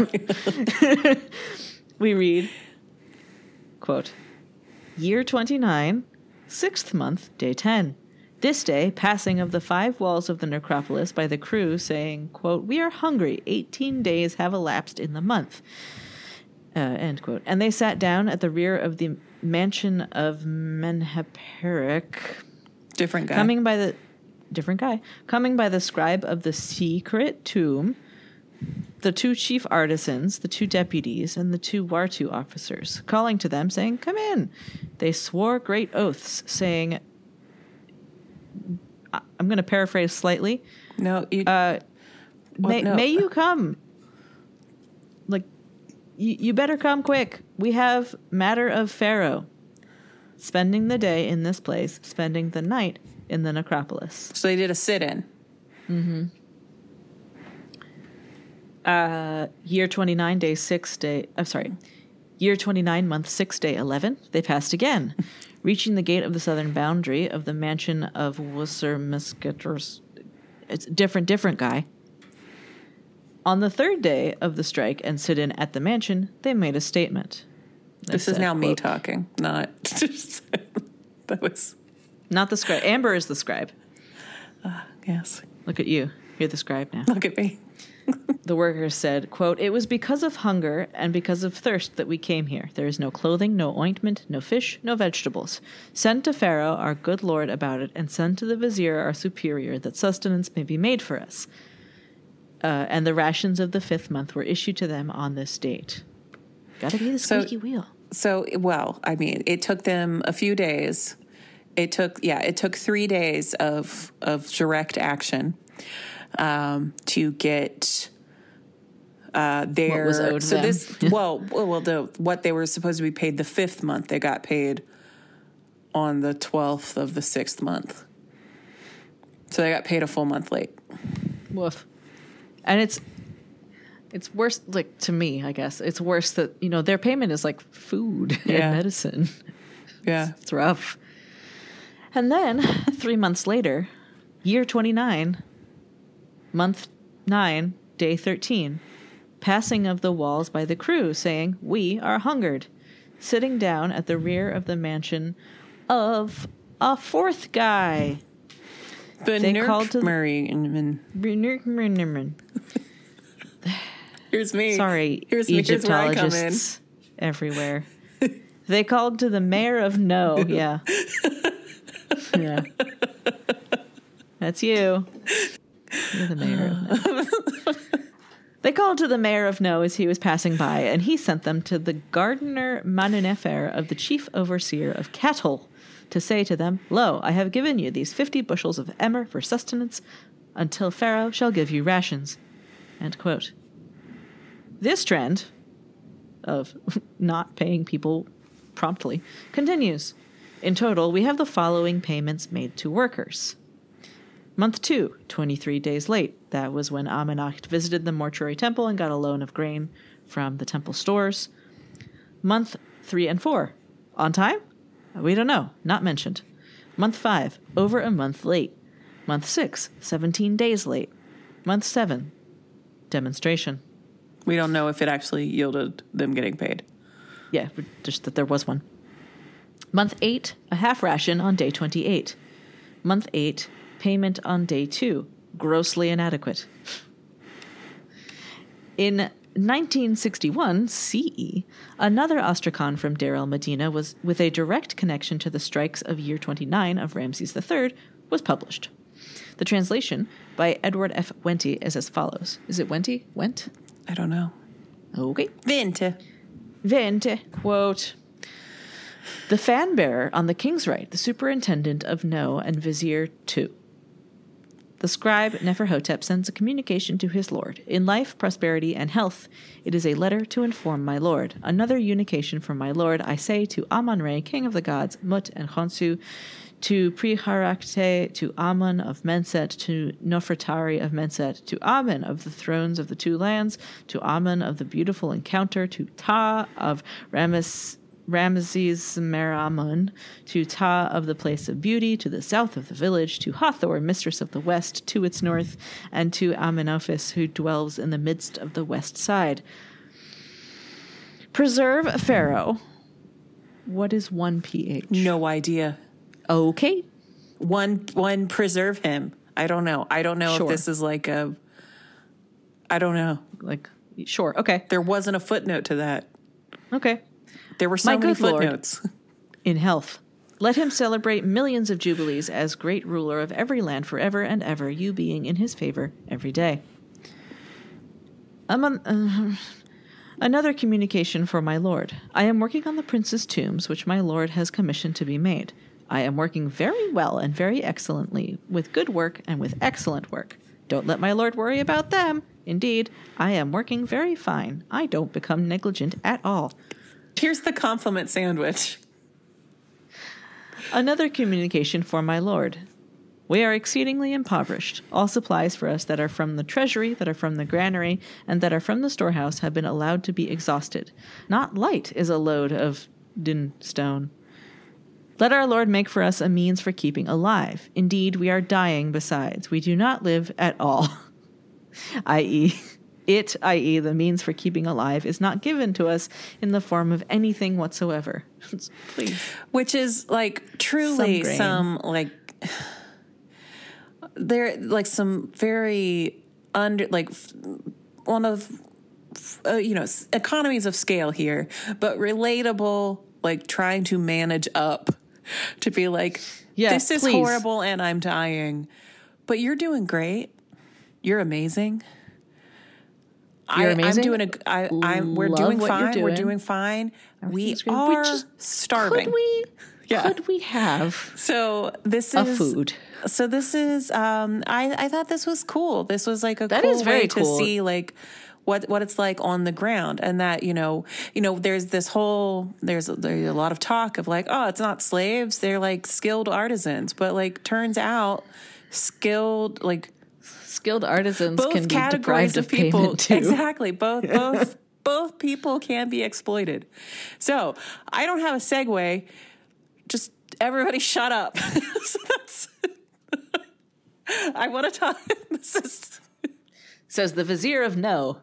[SPEAKER 1] we read, quote, year twenty-nine, sixth month, day ten. This day, passing of the five walls of the necropolis by the crew, saying, quote, we are hungry. Eighteen days have elapsed in the month. Uh, end quote. And they sat down at the rear of the mansion of Menheperek.
[SPEAKER 2] Different guy.
[SPEAKER 1] Coming by the different guy. Coming by the scribe of the secret tomb, the two chief artisans, the two deputies, and the two Wartu officers, calling to them, saying, come in. They swore great oaths, saying, I'm going to paraphrase slightly.
[SPEAKER 2] No, you.
[SPEAKER 1] Uh,
[SPEAKER 2] well,
[SPEAKER 1] may,
[SPEAKER 2] no.
[SPEAKER 1] may you come? Like, you, you better come quick. We have matter of Pharaoh. Spending the day in this place, spending the night in the necropolis.
[SPEAKER 2] So they did a sit-in.
[SPEAKER 1] Mm-hmm. Uh, year twenty-nine, day six, day. I'm sorry. Year twenty-nine, month six, day eleven. They passed again. Reaching the gate of the southern boundary of the mansion of Wusser Musketeers. It's different, different guy. On the third day of the strike and sit-in at the mansion, they made a statement. They
[SPEAKER 2] This
[SPEAKER 1] said,
[SPEAKER 2] is now
[SPEAKER 1] quote,
[SPEAKER 2] me talking, not just, that was.
[SPEAKER 1] Not the scribe. Amber is the scribe.
[SPEAKER 2] Uh, yes.
[SPEAKER 1] Look at you. You're the scribe now.
[SPEAKER 2] Look at me.
[SPEAKER 1] The workers said, quote, it was because of hunger and because of thirst that we came here. There is no clothing, no ointment, no fish, no vegetables. Send to Pharaoh, our good lord, about it, and send to the vizier, our superior, that sustenance may be made for us. Uh, and the rations of the fifth month were issued to them on this date. Gotta be the squeaky
[SPEAKER 2] So-
[SPEAKER 1] wheel.
[SPEAKER 2] So, well, I mean, it took them a few days. It took, yeah, it took three days of of direct action um, to get uh, their.
[SPEAKER 1] What was owed
[SPEAKER 2] so
[SPEAKER 1] them.
[SPEAKER 2] this, well, well, the what they were supposed to be paid the fifth month, they got paid on the twelfth of the sixth month. So they got paid a full month late.
[SPEAKER 1] Woof. And it's it's worse, like, to me, I guess. It's worse that, you know, their payment is like food
[SPEAKER 2] Yeah.
[SPEAKER 1] and medicine.
[SPEAKER 2] Yeah.
[SPEAKER 1] It's rough. And then, three months later, year twenty-nine, month nine, day thirteen, passing of the walls by the crew, saying, we are hungered, sitting down at the rear of the mansion of a fourth guy.
[SPEAKER 2] The
[SPEAKER 1] They called to the-
[SPEAKER 2] Murray and here's me.
[SPEAKER 1] Sorry,
[SPEAKER 2] here's me. Here's where I come in.
[SPEAKER 1] Egyptologists everywhere. They called to the mayor of No. Yeah. Yeah. That's you. You're the mayor of No. They called to the mayor of No as he was passing by, and he sent them to the gardener Manunefer of the chief overseer of cattle to say to them, lo, I have given you these fifty bushels of emmer for sustenance until Pharaoh shall give you rations. End quote. This trend of not paying people promptly continues. In total, we have the following payments made to workers. Month two, twenty-three days late. That was when Amenacht visited the mortuary temple and got a loan of grain from the temple stores. Month three and four. On time? We don't know. Not mentioned. Month five, over a month late. Month six, seventeen days late. Month seven, demonstration.
[SPEAKER 2] We don't know if it actually yielded them getting paid.
[SPEAKER 1] Yeah, just that there was one. Month eight, a half ration on day twenty-eight. Month eight, payment on day two, grossly inadequate. In nineteen sixty-one C E, another ostracon from Deir el-Medina was with a direct connection to the strikes of year twenty-nine of Ramses the Third was published. The translation by Edward F. Wenty is as follows. Is it Wenty? Went?
[SPEAKER 2] I don't know.
[SPEAKER 1] Okay.
[SPEAKER 2] Vente.
[SPEAKER 1] Vente, quote, the fan bearer on the king's right, the superintendent of No and vizier two. The scribe Neferhotep sends a communication to his lord. In life, prosperity, and health, it is a letter to inform my lord. Another unication from my lord, I say to Amon-Re, king of the gods, Mut and Khonsu, to Priharakte, to Amun of Menset, to Nofertari of Menset, to Amun of the thrones of the two lands, to Amun of the beautiful encounter, to Ta of Rames. Ramesses Meramun, to Ta of the place of beauty, to the south of the village, to Hathor, mistress of the west, to its north, and to Amenophis, who dwells in the midst of the west side. Preserve Pharaoh. What is one pH?
[SPEAKER 2] No idea.
[SPEAKER 1] Okay.
[SPEAKER 2] One, one, preserve him. I don't know. I don't know
[SPEAKER 1] Sure.
[SPEAKER 2] if this is like a, I don't know.
[SPEAKER 1] Like, sure. Okay.
[SPEAKER 2] There wasn't a footnote to that.
[SPEAKER 1] Okay.
[SPEAKER 2] There were so
[SPEAKER 1] My
[SPEAKER 2] many
[SPEAKER 1] good Lord.
[SPEAKER 2] footnotes.
[SPEAKER 1] In health. Let him celebrate millions of jubilees as great ruler of every land forever and ever, you being in his favor every day. Um, uh, another communication for my lord. I am working on the prince's tombs, which my lord has commissioned to be made. I am working very well and very excellently, with good work and with excellent work. Don't let my lord worry about them. Indeed, I am working very fine. I don't become negligent at all.
[SPEAKER 2] Here's the compliment sandwich.
[SPEAKER 1] Another communication for my lord. We are exceedingly impoverished. All supplies for us that are from the treasury, that are from the granary, and that are from the storehouse have been allowed to be exhausted. Not light is a load of din stone. Let our Lord make for us a means for keeping alive. Indeed, we are dying besides. We do not live at all. that is, it, that is, the means for keeping alive, is not given to us in the form of anything whatsoever. Please.
[SPEAKER 2] Which is like truly
[SPEAKER 1] Some
[SPEAKER 2] some,
[SPEAKER 1] grain.
[SPEAKER 2] like there like some very under like f- one of uh, you know s- economies of scale here, but relatable. Like trying to manage up to be like,
[SPEAKER 1] Yes,
[SPEAKER 2] this is
[SPEAKER 1] please.
[SPEAKER 2] horrible and I'm dying, but you're doing great. You're amazing.
[SPEAKER 1] You're
[SPEAKER 2] I,
[SPEAKER 1] amazing.
[SPEAKER 2] I'm doing a. I, I'm. We're
[SPEAKER 1] Love
[SPEAKER 2] doing
[SPEAKER 1] what you're
[SPEAKER 2] fine. We're
[SPEAKER 1] doing.
[SPEAKER 2] doing fine. We
[SPEAKER 1] Everything's great.
[SPEAKER 2] are
[SPEAKER 1] We just-
[SPEAKER 2] starving.
[SPEAKER 1] Could we?
[SPEAKER 2] Yeah.
[SPEAKER 1] Could we have
[SPEAKER 2] So this
[SPEAKER 1] a
[SPEAKER 2] is
[SPEAKER 1] food?
[SPEAKER 2] So this is. Um. I. I thought this was cool. This was like a
[SPEAKER 1] That
[SPEAKER 2] cool
[SPEAKER 1] is very
[SPEAKER 2] way
[SPEAKER 1] cool.
[SPEAKER 2] to see like what what it's like on the ground, and that you know you know there's this whole there's there's a lot of talk of like, oh, it's not slaves, they're like skilled artisans, but like turns out skilled like
[SPEAKER 1] Skilled artisans
[SPEAKER 2] both
[SPEAKER 1] can be
[SPEAKER 2] categories
[SPEAKER 1] deprived
[SPEAKER 2] of
[SPEAKER 1] of
[SPEAKER 2] people
[SPEAKER 1] payment too.
[SPEAKER 2] exactly both both both people can be exploited. So I don't have a segue. Just everybody shut up. So that's I want to talk. This is
[SPEAKER 1] Says the Vizier of No.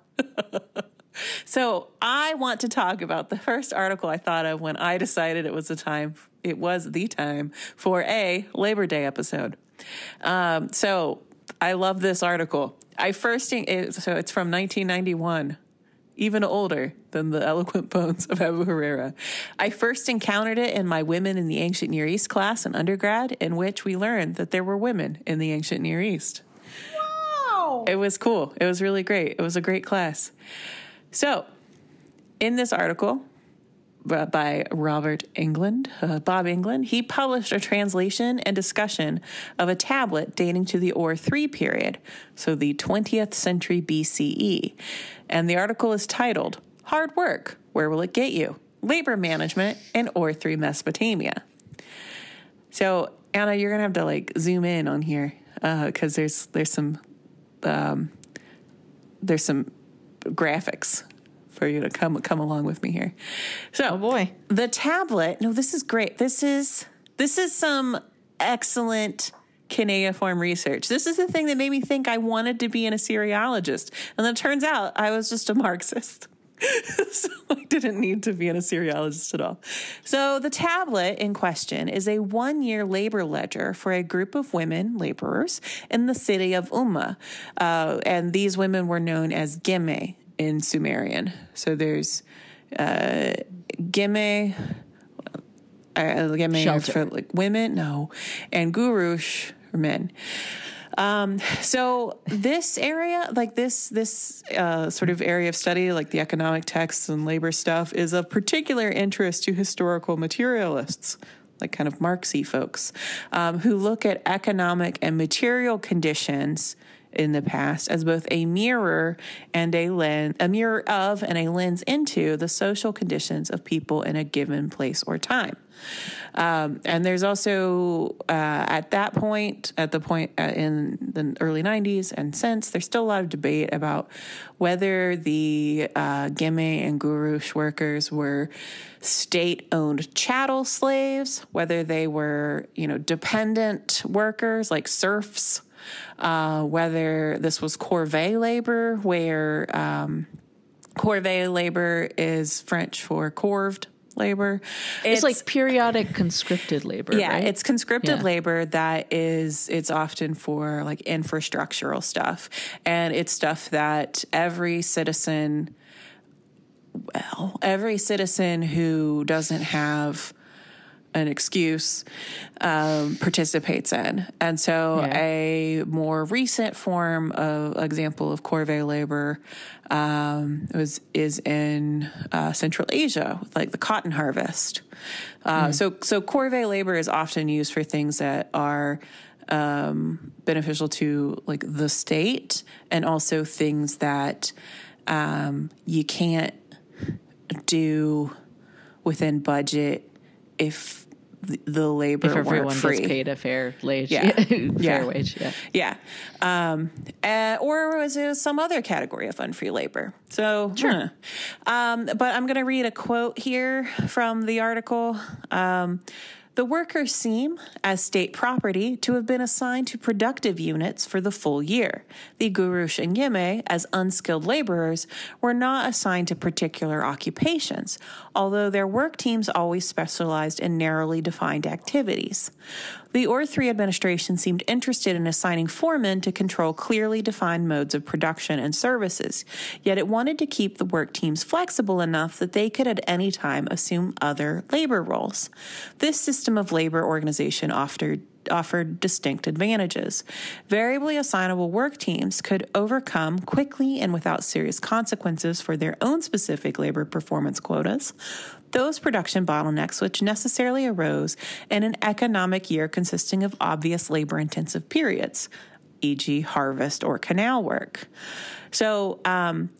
[SPEAKER 2] so I want to talk about the first article I thought of when I decided it was the time. It was the time for a Labor Day episode. Um, so I love this article. I first it, so it's from nineteen ninety-one, even older than the eloquent poems of Abu Huraira. I first encountered it in my Women in the Ancient Near East class in undergrad, in which we learned that there were women in the Ancient Near East.
[SPEAKER 1] Wow.
[SPEAKER 2] It was cool. It was really great. It was a great class. So, in this article uh, by Robert England, uh, Bob England, he published a translation and discussion of a tablet dating to the Ur three period, so the twentieth century B C E. And the article is titled, Hard Work, Where Will It Get You? Labor Management in Ur three Mesopotamia. So, Anna, you're going to have to like zoom in on here because uh, there's there's some um, there's some graphics for you to come come along with me here. So,
[SPEAKER 1] Oh boy.
[SPEAKER 2] the tablet. No, this is great. This is this is some excellent cuneiform research. This is the thing that made me think I wanted to be an Assyriologist, and then it turns out I was just a Marxist. So I didn't need to be an Assyriologist at all. So the tablet in question is a one-year labor ledger for a group of women laborers in the city of Umma. Uh, and these women were known as Gemme in Sumerian. So there's uh, Gemme, uh, Gemme
[SPEAKER 1] Shelter.
[SPEAKER 2] for like women, no, and Gurush for men. Um, so this area, like this, this, uh, sort of area of study, like the economic texts and labor stuff, is of particular interest to historical materialists like kind of Marxy folks, um, who look at economic and material conditions in the past as both a mirror and a lens, a mirror of and a lens into the social conditions of people in a given place or time. Um, and there's also, uh, at that point, at the point uh, in the early nineties and since, there's still a lot of debate about whether the uh, Gime and Gurush workers were state-owned chattel slaves, whether they were, you know, dependent workers like serfs, uh, whether this was corvée labor, where um, corvée labor is French for corved labor.
[SPEAKER 1] It's, it's like periodic conscripted labor,
[SPEAKER 2] yeah,
[SPEAKER 1] right?
[SPEAKER 2] It's conscripted
[SPEAKER 1] yeah.
[SPEAKER 2] labor that is, it's often for like infrastructural stuff. And it's stuff that every citizen, well, every citizen who doesn't have an excuse um, participates in. And so yeah. a more recent form of example of corvée labor um, was is in uh, Central Asia, like the cotton harvest. Uh, mm. So so corvée labor is often used for things that are um, beneficial to like the state, and also things that um, you can't do within budget if the labor
[SPEAKER 1] if everyone
[SPEAKER 2] weren't free.
[SPEAKER 1] gets paid a fair wage,
[SPEAKER 2] yeah,
[SPEAKER 1] fair
[SPEAKER 2] yeah.
[SPEAKER 1] wage, yeah,
[SPEAKER 2] yeah, um, uh, or was it some other category of unfree labor? So,
[SPEAKER 1] sure.
[SPEAKER 2] Huh. Um, but I'm going to read a quote here from the article. Um, The workers seem, as state property, to have been assigned to productive units for the full year. The Gurush and Gime, as unskilled laborers, were not assigned to particular occupations, although their work teams always specialized in narrowly defined activities. The O R three administration seemed interested in assigning foremen to control clearly defined modes of production and services, yet it wanted to keep the work teams flexible enough that they could at any time assume other labor roles. This system of labor organization offered offered distinct advantages. Variably assignable work teams could overcome quickly and without serious consequences for their own specific labor performance quotas those production bottlenecks which necessarily arose in an economic year consisting of obvious labor-intensive periods, for example harvest or canal work. So um,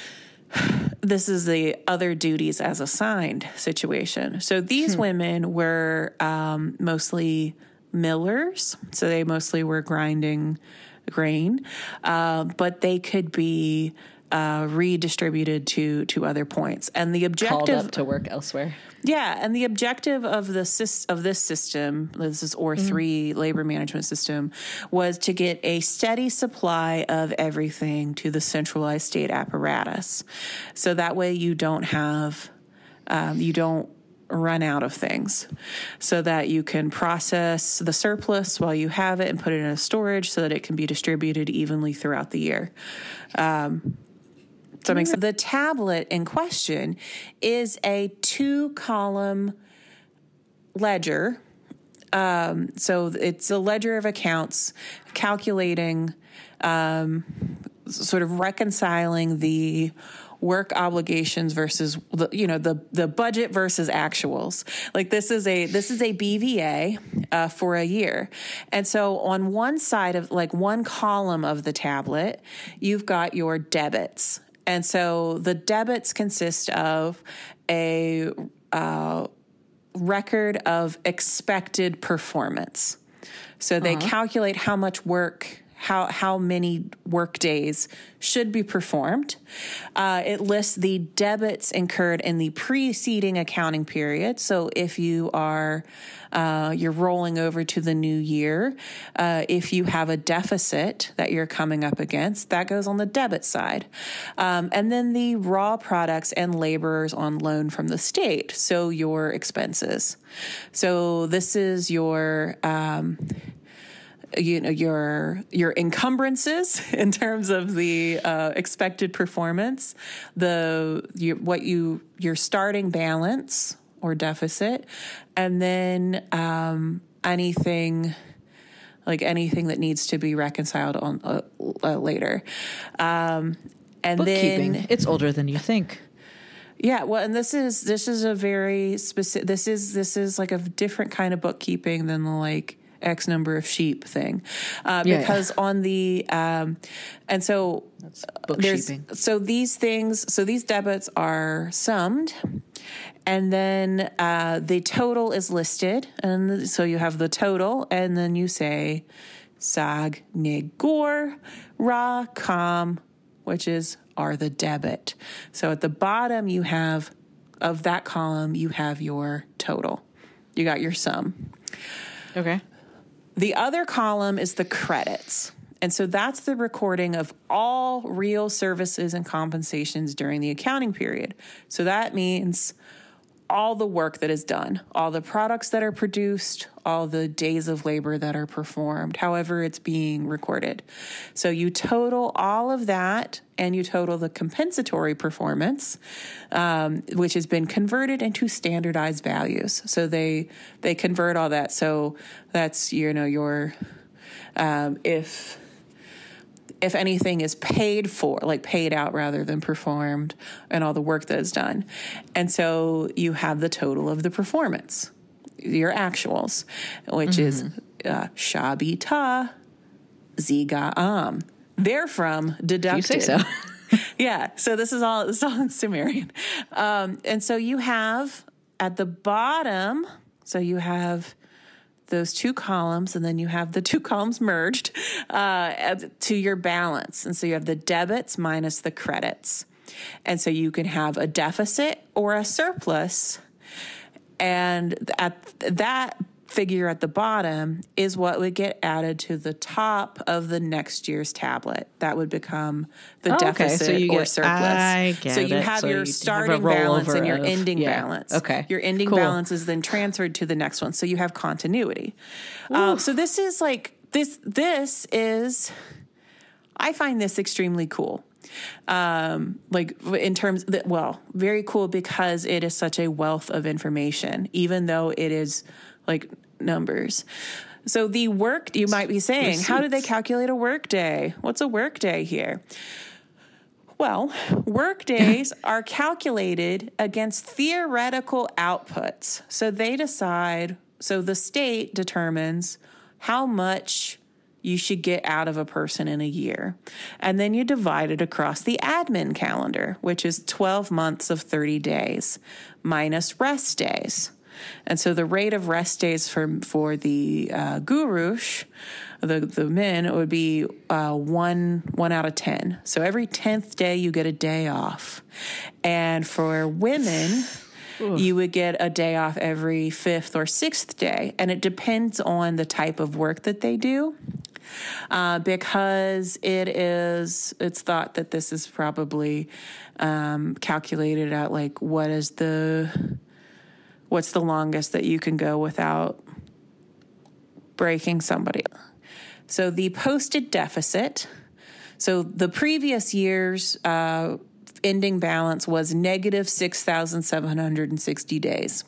[SPEAKER 2] this is the other duties as assigned situation. So these hmm. women were um, mostly millers, so they mostly were grinding grain, uh, but they could be uh, redistributed to to other points. And the objective
[SPEAKER 1] called up to work elsewhere.
[SPEAKER 2] Yeah, and the objective of the of this system, this is O R three mm-hmm. labor management system, was to get a steady supply of everything to the centralized state apparatus. So that way you don't have, um, you don't run out of things, so that you can process the surplus while you have it and put it in a storage so that it can be distributed evenly throughout the year. Um, so that makes sense. The tablet in question is a two-column ledger. Um, so it's a ledger of accounts calculating, um, sort of reconciling the work obligations versus the, you know, the, the budget versus actuals. Like this is a, this is a B V A, uh, for a year. And so on one side of like one column of the tablet, you've got your debits. And so the debits consist of a, uh, record of expected performance. So they uh-huh. calculate how much work how how many work days should be performed. Uh, it lists the debits incurred in the preceding accounting period. So if you are uh, you're rolling over to the new year, uh, if you have a deficit that you're coming up against, that goes on the debit side. Um, and then the raw products and laborers on loan from the state. So your expenses. So this is your um, you know, your your encumbrances in terms of the uh, expected performance, the you, what you your starting balance or deficit, and then um, anything like anything that needs to be reconciled on uh, uh, later, um, and
[SPEAKER 1] bookkeeping.
[SPEAKER 2] Then
[SPEAKER 1] it's older than you think.
[SPEAKER 2] Yeah, well, and this is this is a very specific. This is this is like a different kind of bookkeeping than the like X number of sheep thing, uh,
[SPEAKER 1] yeah,
[SPEAKER 2] because
[SPEAKER 1] yeah.
[SPEAKER 2] on the um, and so
[SPEAKER 1] That's
[SPEAKER 2] there's
[SPEAKER 1] bookkeeping.
[SPEAKER 2] so these things. So these debits are summed, and then uh, the total is listed, and so you have the total, and then you say sag nig gor ra com, which is are the debit. So at the bottom, you have, of that column, you have your total. You got your sum.
[SPEAKER 1] Okay.
[SPEAKER 2] The other column is the credits. And so that's the recording of all real services and compensations during the accounting period. So that means all the work that is done, all the products that are produced, all the days of labor that are performed, however it's being recorded. So you total all of that, and you total the compensatory performance, um, which has been converted into standardized values. So they they convert all that. So that's, you know, your um, if if anything is paid for, like paid out rather than performed, and all the work that is done. And so you have the total of the performance, your actuals, which mm-hmm. is uh, Shabi Ta Ziga Am. Therefrom deducted.
[SPEAKER 1] You say so.
[SPEAKER 2] Yeah. So this is all, this is all in Sumerian. Um, and so you have at the bottom, so you have those two columns, and then you have the two columns merged uh, to your balance. And so you have the debits minus the credits. And so you can have a deficit or a surplus. And at that figure at the bottom is what would get added to the top of the next year's tablet. That would become the
[SPEAKER 1] oh,
[SPEAKER 2] deficit
[SPEAKER 1] okay. so you
[SPEAKER 2] or
[SPEAKER 1] get,
[SPEAKER 2] surplus.
[SPEAKER 1] I get
[SPEAKER 2] so you
[SPEAKER 1] it.
[SPEAKER 2] have
[SPEAKER 1] so
[SPEAKER 2] your
[SPEAKER 1] you
[SPEAKER 2] starting
[SPEAKER 1] have
[SPEAKER 2] balance and your
[SPEAKER 1] of,
[SPEAKER 2] ending
[SPEAKER 1] yeah.
[SPEAKER 2] balance.
[SPEAKER 1] Okay.
[SPEAKER 2] Your ending
[SPEAKER 1] cool.
[SPEAKER 2] balance is then transferred to the next one. So you have continuity. Um, so this is like, this, this is, I find this extremely cool. Um, like in terms that, well, very cool because it is such a wealth of information, even though it is like numbers. So the work, you might be saying, Receipts. How do they calculate a work day? What's a work day here? Well, work days are calculated against theoretical outputs. So they decide, so the state determines how much you should get out of a person in a year. And then you divide it across the admin calendar, which is twelve months of thirty days, minus rest days. And so the rate of rest days for for the uh, gurush, the the men, it would be uh, one one out of ten. So every tenth day you get a day off, and for women, you would get a day off every fifth or sixth day, and it depends on the type of work that they do. Uh, because it is, it's thought that this is probably um, calculated at like what is the, what's the longest that you can go without breaking somebody. So the posted deficit, so the previous year's uh, ending balance was negative six thousand seven hundred sixty days.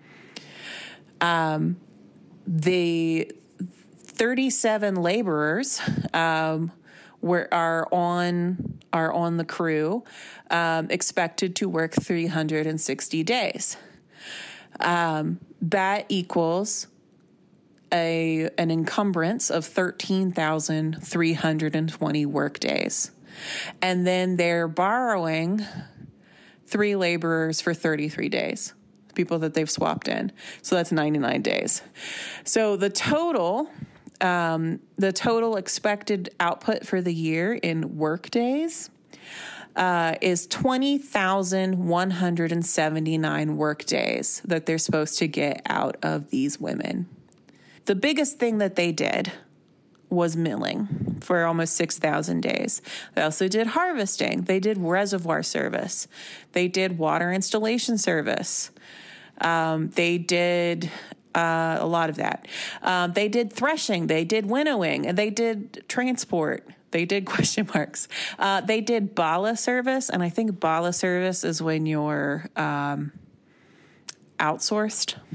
[SPEAKER 2] Um, the thirty-seven laborers um, were are on are on the crew, um, expected to work three hundred sixty days. Um, that equals a an encumbrance of thirteen thousand three hundred twenty work days, and then they're borrowing three laborers for thirty-three days. People that they've swapped in, so that's ninety-nine days. So the total. Um, the total expected output for the year in work days uh, is twenty thousand one hundred seventy-nine work days that they're supposed to get out of these women. The biggest thing that they did was milling for almost six thousand days. They also did harvesting. They did reservoir service. They did water installation service. Um, they did... Uh, a lot of that. Um, they did threshing. They did winnowing. And they did transport. They did question marks. Uh, they did bala service. And I think bala service is when you're um, outsourced.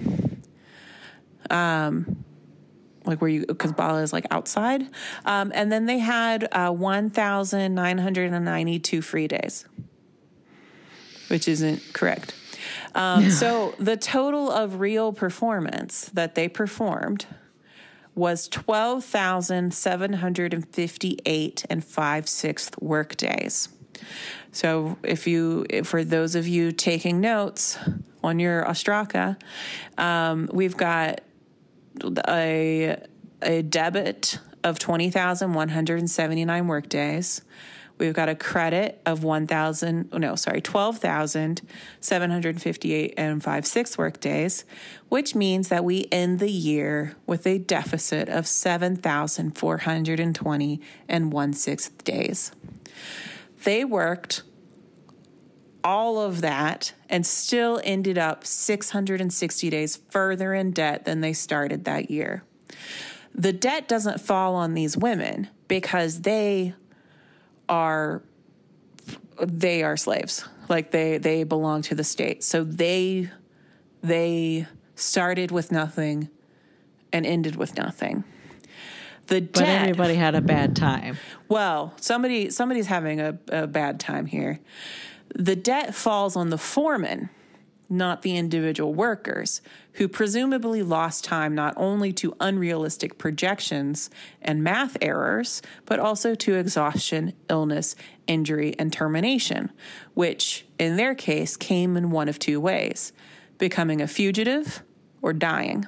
[SPEAKER 2] Um, like where you, because bala is like outside. Um, and then they had uh, one thousand nine hundred ninety-two free days. which isn't correct. Um, so the total of real performance that they performed was twelve thousand seven hundred fifty-eight and five-sixths work days. So if you, for those of you taking notes on your Ostraka, um, we've got a, a debit of twenty thousand one hundred seventy-nine work days. We've got a credit of one thousand, oh no, sorry, twelve thousand seven hundred fifty-eight and five-sixths work days, which means that we end the year with a deficit of seven thousand four hundred twenty and one-sixth days. They worked all of that and still ended up six hundred sixty days further in debt than they started that year. The debt doesn't fall on these women because they are they are slaves. Like they they belong to the state. So they they started with nothing and ended with nothing. The debt,
[SPEAKER 1] but everybody had a bad time.
[SPEAKER 2] Well, somebody somebody's having a, a bad time here. The debt falls on the foreman, not the individual workers, who presumably lost time not only to unrealistic projections and math errors, but also to exhaustion, illness, injury, and termination, which in their case came in one of two ways: becoming a fugitive or dying.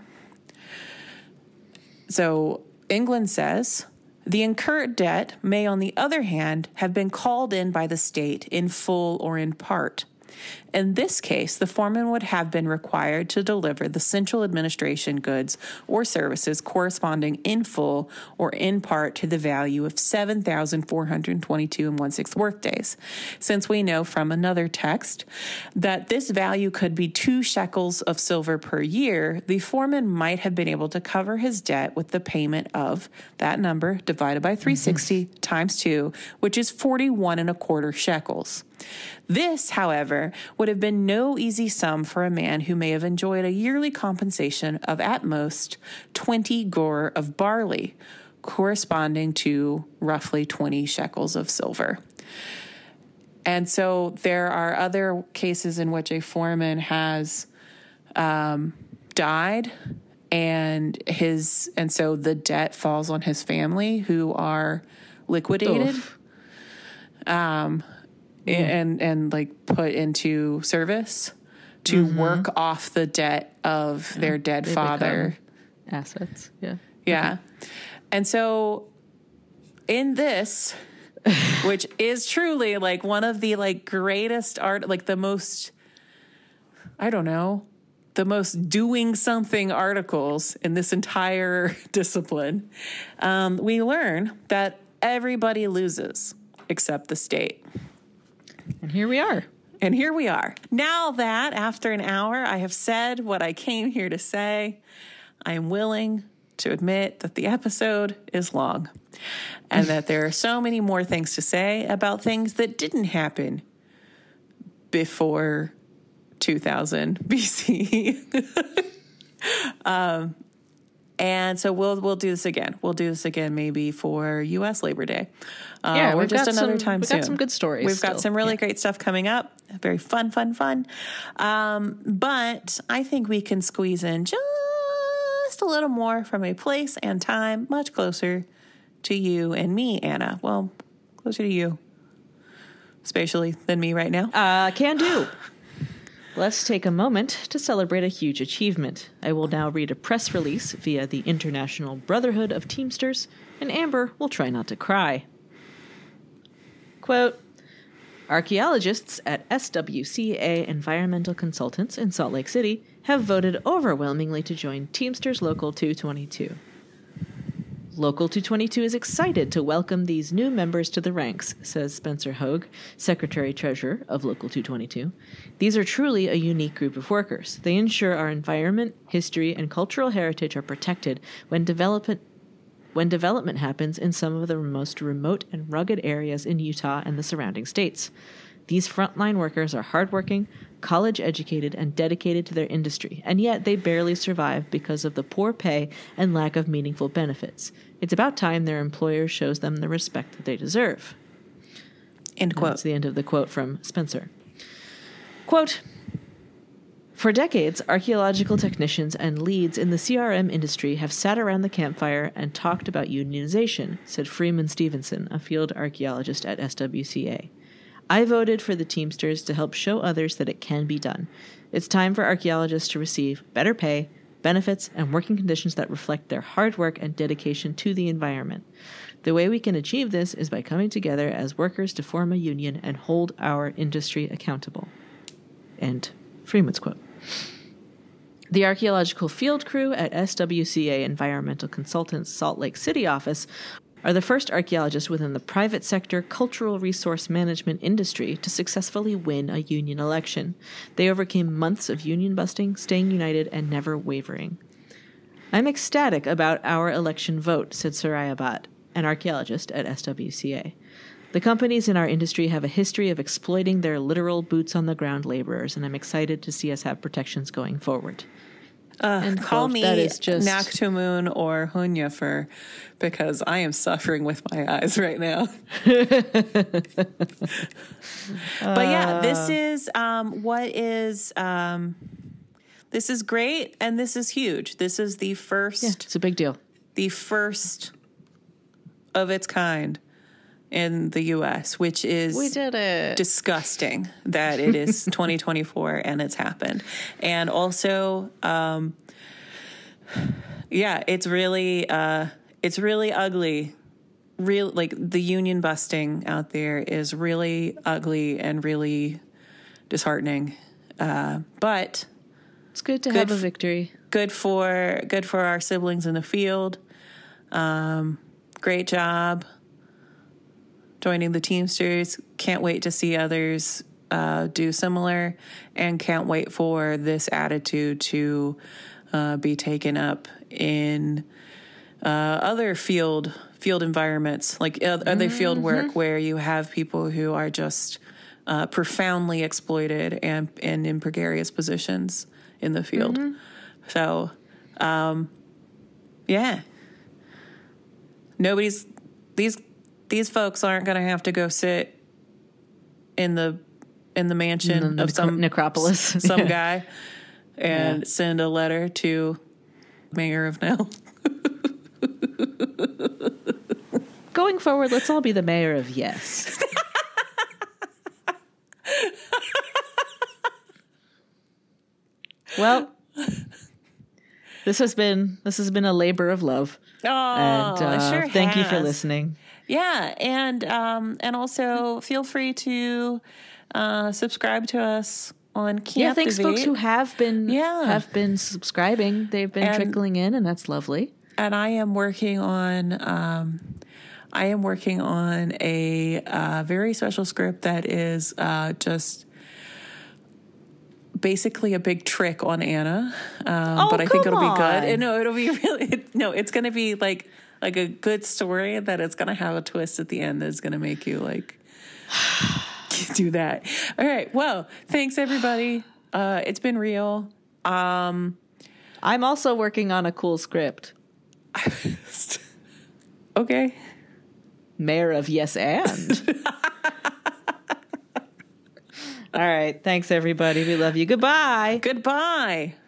[SPEAKER 2] So England says, the incurred debt may, on the other hand, have been called in by the state in full or in part. In this case, the foreman would have been required to deliver the central administration goods or services corresponding in full or in part to the value of seven thousand four hundred twenty-two and one-sixth workdays, since we know from another text that this value could be two shekels of silver per year. The foreman might have been able to cover his debt with the payment of that number divided by three hundred sixty mm-hmm. times two, which is forty-one and a quarter shekels. This, however, would have been no easy sum for a man who may have enjoyed a yearly compensation of at most twenty gore of barley, corresponding to roughly twenty shekels of silver. And so there are other cases in which a foreman has um, died, and his and so the debt falls on his family, who are liquidated. Um. Mm. and and like put into service to mm-hmm. work off the debt of yeah, their dead father.
[SPEAKER 1] Assets, yeah.
[SPEAKER 2] Yeah. Okay. And so in this, which is truly like one of the like greatest art, like the most, I don't know, the most doing something articles in this entire discipline, um, we learn that everybody loses except the state.
[SPEAKER 1] And here we are.
[SPEAKER 2] And here we are. Now that after an hour I have said what I came here to say, I am willing to admit that the episode is long and that there are so many more things to say about things that didn't happen before two thousand B C. um, and so we'll we'll do this again. We'll do this again maybe for U S Labor Day. Uh,
[SPEAKER 1] yeah,
[SPEAKER 2] or just another
[SPEAKER 1] some,
[SPEAKER 2] time
[SPEAKER 1] we've
[SPEAKER 2] soon.
[SPEAKER 1] We've got some good stories.
[SPEAKER 2] We've
[SPEAKER 1] still.
[SPEAKER 2] got some really
[SPEAKER 1] yeah.
[SPEAKER 2] great stuff coming up. Very fun, fun, fun. Um, but I think we can squeeze in just a little more from a place and time much closer to you and me, Anna. Well, closer to you, spatially, than me right now.
[SPEAKER 1] Uh, can do. Let's take a moment to celebrate a huge achievement. I will now read a press release via the International Brotherhood of Teamsters, and Amber will try not to cry. Quote, archaeologists at S W C A Environmental Consultants in Salt Lake City have voted overwhelmingly to join Teamsters Local two twenty-two. Local two twenty-two is excited to welcome these new members to the ranks, says Spencer Hogue, Secretary-Treasurer of Local two twenty-two. These are truly a unique group of workers. They ensure our environment, history, and cultural heritage are protected when development when development happens in some of the most remote and rugged areas in Utah and the surrounding states. These frontline workers are hardworking, college-educated, and dedicated to their industry, and yet they barely survive because of the poor pay and lack of meaningful benefits. It's about time their employer shows them the respect that they deserve.
[SPEAKER 2] End quote.
[SPEAKER 1] That's the end of the quote from Spencer. Quote, for decades, archaeological technicians and leads in the C R M industry have sat around the campfire and talked about unionization, said Freeman Stevenson, a field archaeologist at S W C A. I voted for the Teamsters to help show others that it can be done. It's time for archaeologists to receive better pay, benefits, and working conditions that reflect their hard work and dedication to the environment. The way we can achieve this is by coming together as workers to form a union and hold our industry accountable. End Freeman's quote. The archaeological field crew at S W C A Environmental Consultants' Salt Lake City office are the first archaeologists within the private sector cultural resource management industry to successfully win a union election. They overcame months of union busting, staying united, and never wavering. I'm ecstatic about our election vote, said Soraya Bhatt, an archaeologist at S W C A. The companies in our industry have a history of exploiting their literal boots-on-the-ground laborers, and I'm excited to see us have protections going forward.
[SPEAKER 2] Uh,
[SPEAKER 1] And
[SPEAKER 2] call
[SPEAKER 1] quote,
[SPEAKER 2] me
[SPEAKER 1] that is just-
[SPEAKER 2] Naktumun or Hunyafer, because I am suffering with my eyes right now. But yeah, this is um, what is um, this is great, and this is huge. This is the first,
[SPEAKER 1] Yeah, it's a big deal.
[SPEAKER 2] the first of its kind in the U S, which is
[SPEAKER 1] We did it.
[SPEAKER 2] disgusting that it is twenty twenty-four and it's happened. And also, um, yeah, it's really, uh, it's really ugly. Real, like the union busting out there is really ugly and really disheartening. Uh, but
[SPEAKER 1] It's good to
[SPEAKER 2] Good
[SPEAKER 1] have a
[SPEAKER 2] f-
[SPEAKER 1] victory.
[SPEAKER 2] good for good for our siblings in the field. Um, great job joining the Teamsters. Can't wait to see others uh, do similar, and can't wait for this attitude to uh, be taken up in uh, other field field environments, like other mm-hmm. field work where you have people who are just uh, profoundly exploited and, and in precarious positions in the field. Mm-hmm. So, um, yeah, nobody's these. These folks aren't going to have to go sit in the in the mansion
[SPEAKER 1] in the
[SPEAKER 2] of some
[SPEAKER 1] necropolis,
[SPEAKER 2] some
[SPEAKER 1] yeah.
[SPEAKER 2] guy, and
[SPEAKER 1] yeah.
[SPEAKER 2] send a letter to Mayor of Nell.
[SPEAKER 1] Going forward, let's all be the mayor of yes. Well, this has been this has been a labor of love.
[SPEAKER 2] Oh,
[SPEAKER 1] and uh,
[SPEAKER 2] it sure
[SPEAKER 1] thank
[SPEAKER 2] has.
[SPEAKER 1] you for listening.
[SPEAKER 2] Yeah, and um, and also feel free to uh, subscribe to us on Camp
[SPEAKER 1] Yeah, thanks,
[SPEAKER 2] Debate.
[SPEAKER 1] folks who have been
[SPEAKER 2] Yeah.
[SPEAKER 1] have been subscribing. They've been
[SPEAKER 2] And-
[SPEAKER 1] trickling in, and that's lovely.
[SPEAKER 2] And I am working on um, I am working on a uh, very special script that is uh, just basically a big trick on Anna. Um,
[SPEAKER 1] Oh,
[SPEAKER 2] but I think
[SPEAKER 1] come
[SPEAKER 2] it'll be good.
[SPEAKER 1] on.
[SPEAKER 2] And no, it'll be really it, no. It's going to be like like a good story that it's going to have a twist at the end that's going to make you like do that. All right. Well, thanks everybody. Uh, it's been real. Um,
[SPEAKER 1] I'm also working on a cool script.
[SPEAKER 2] okay.
[SPEAKER 1] Mayor of yes and. All right. Thanks, everybody. We love you. Goodbye.
[SPEAKER 2] Goodbye.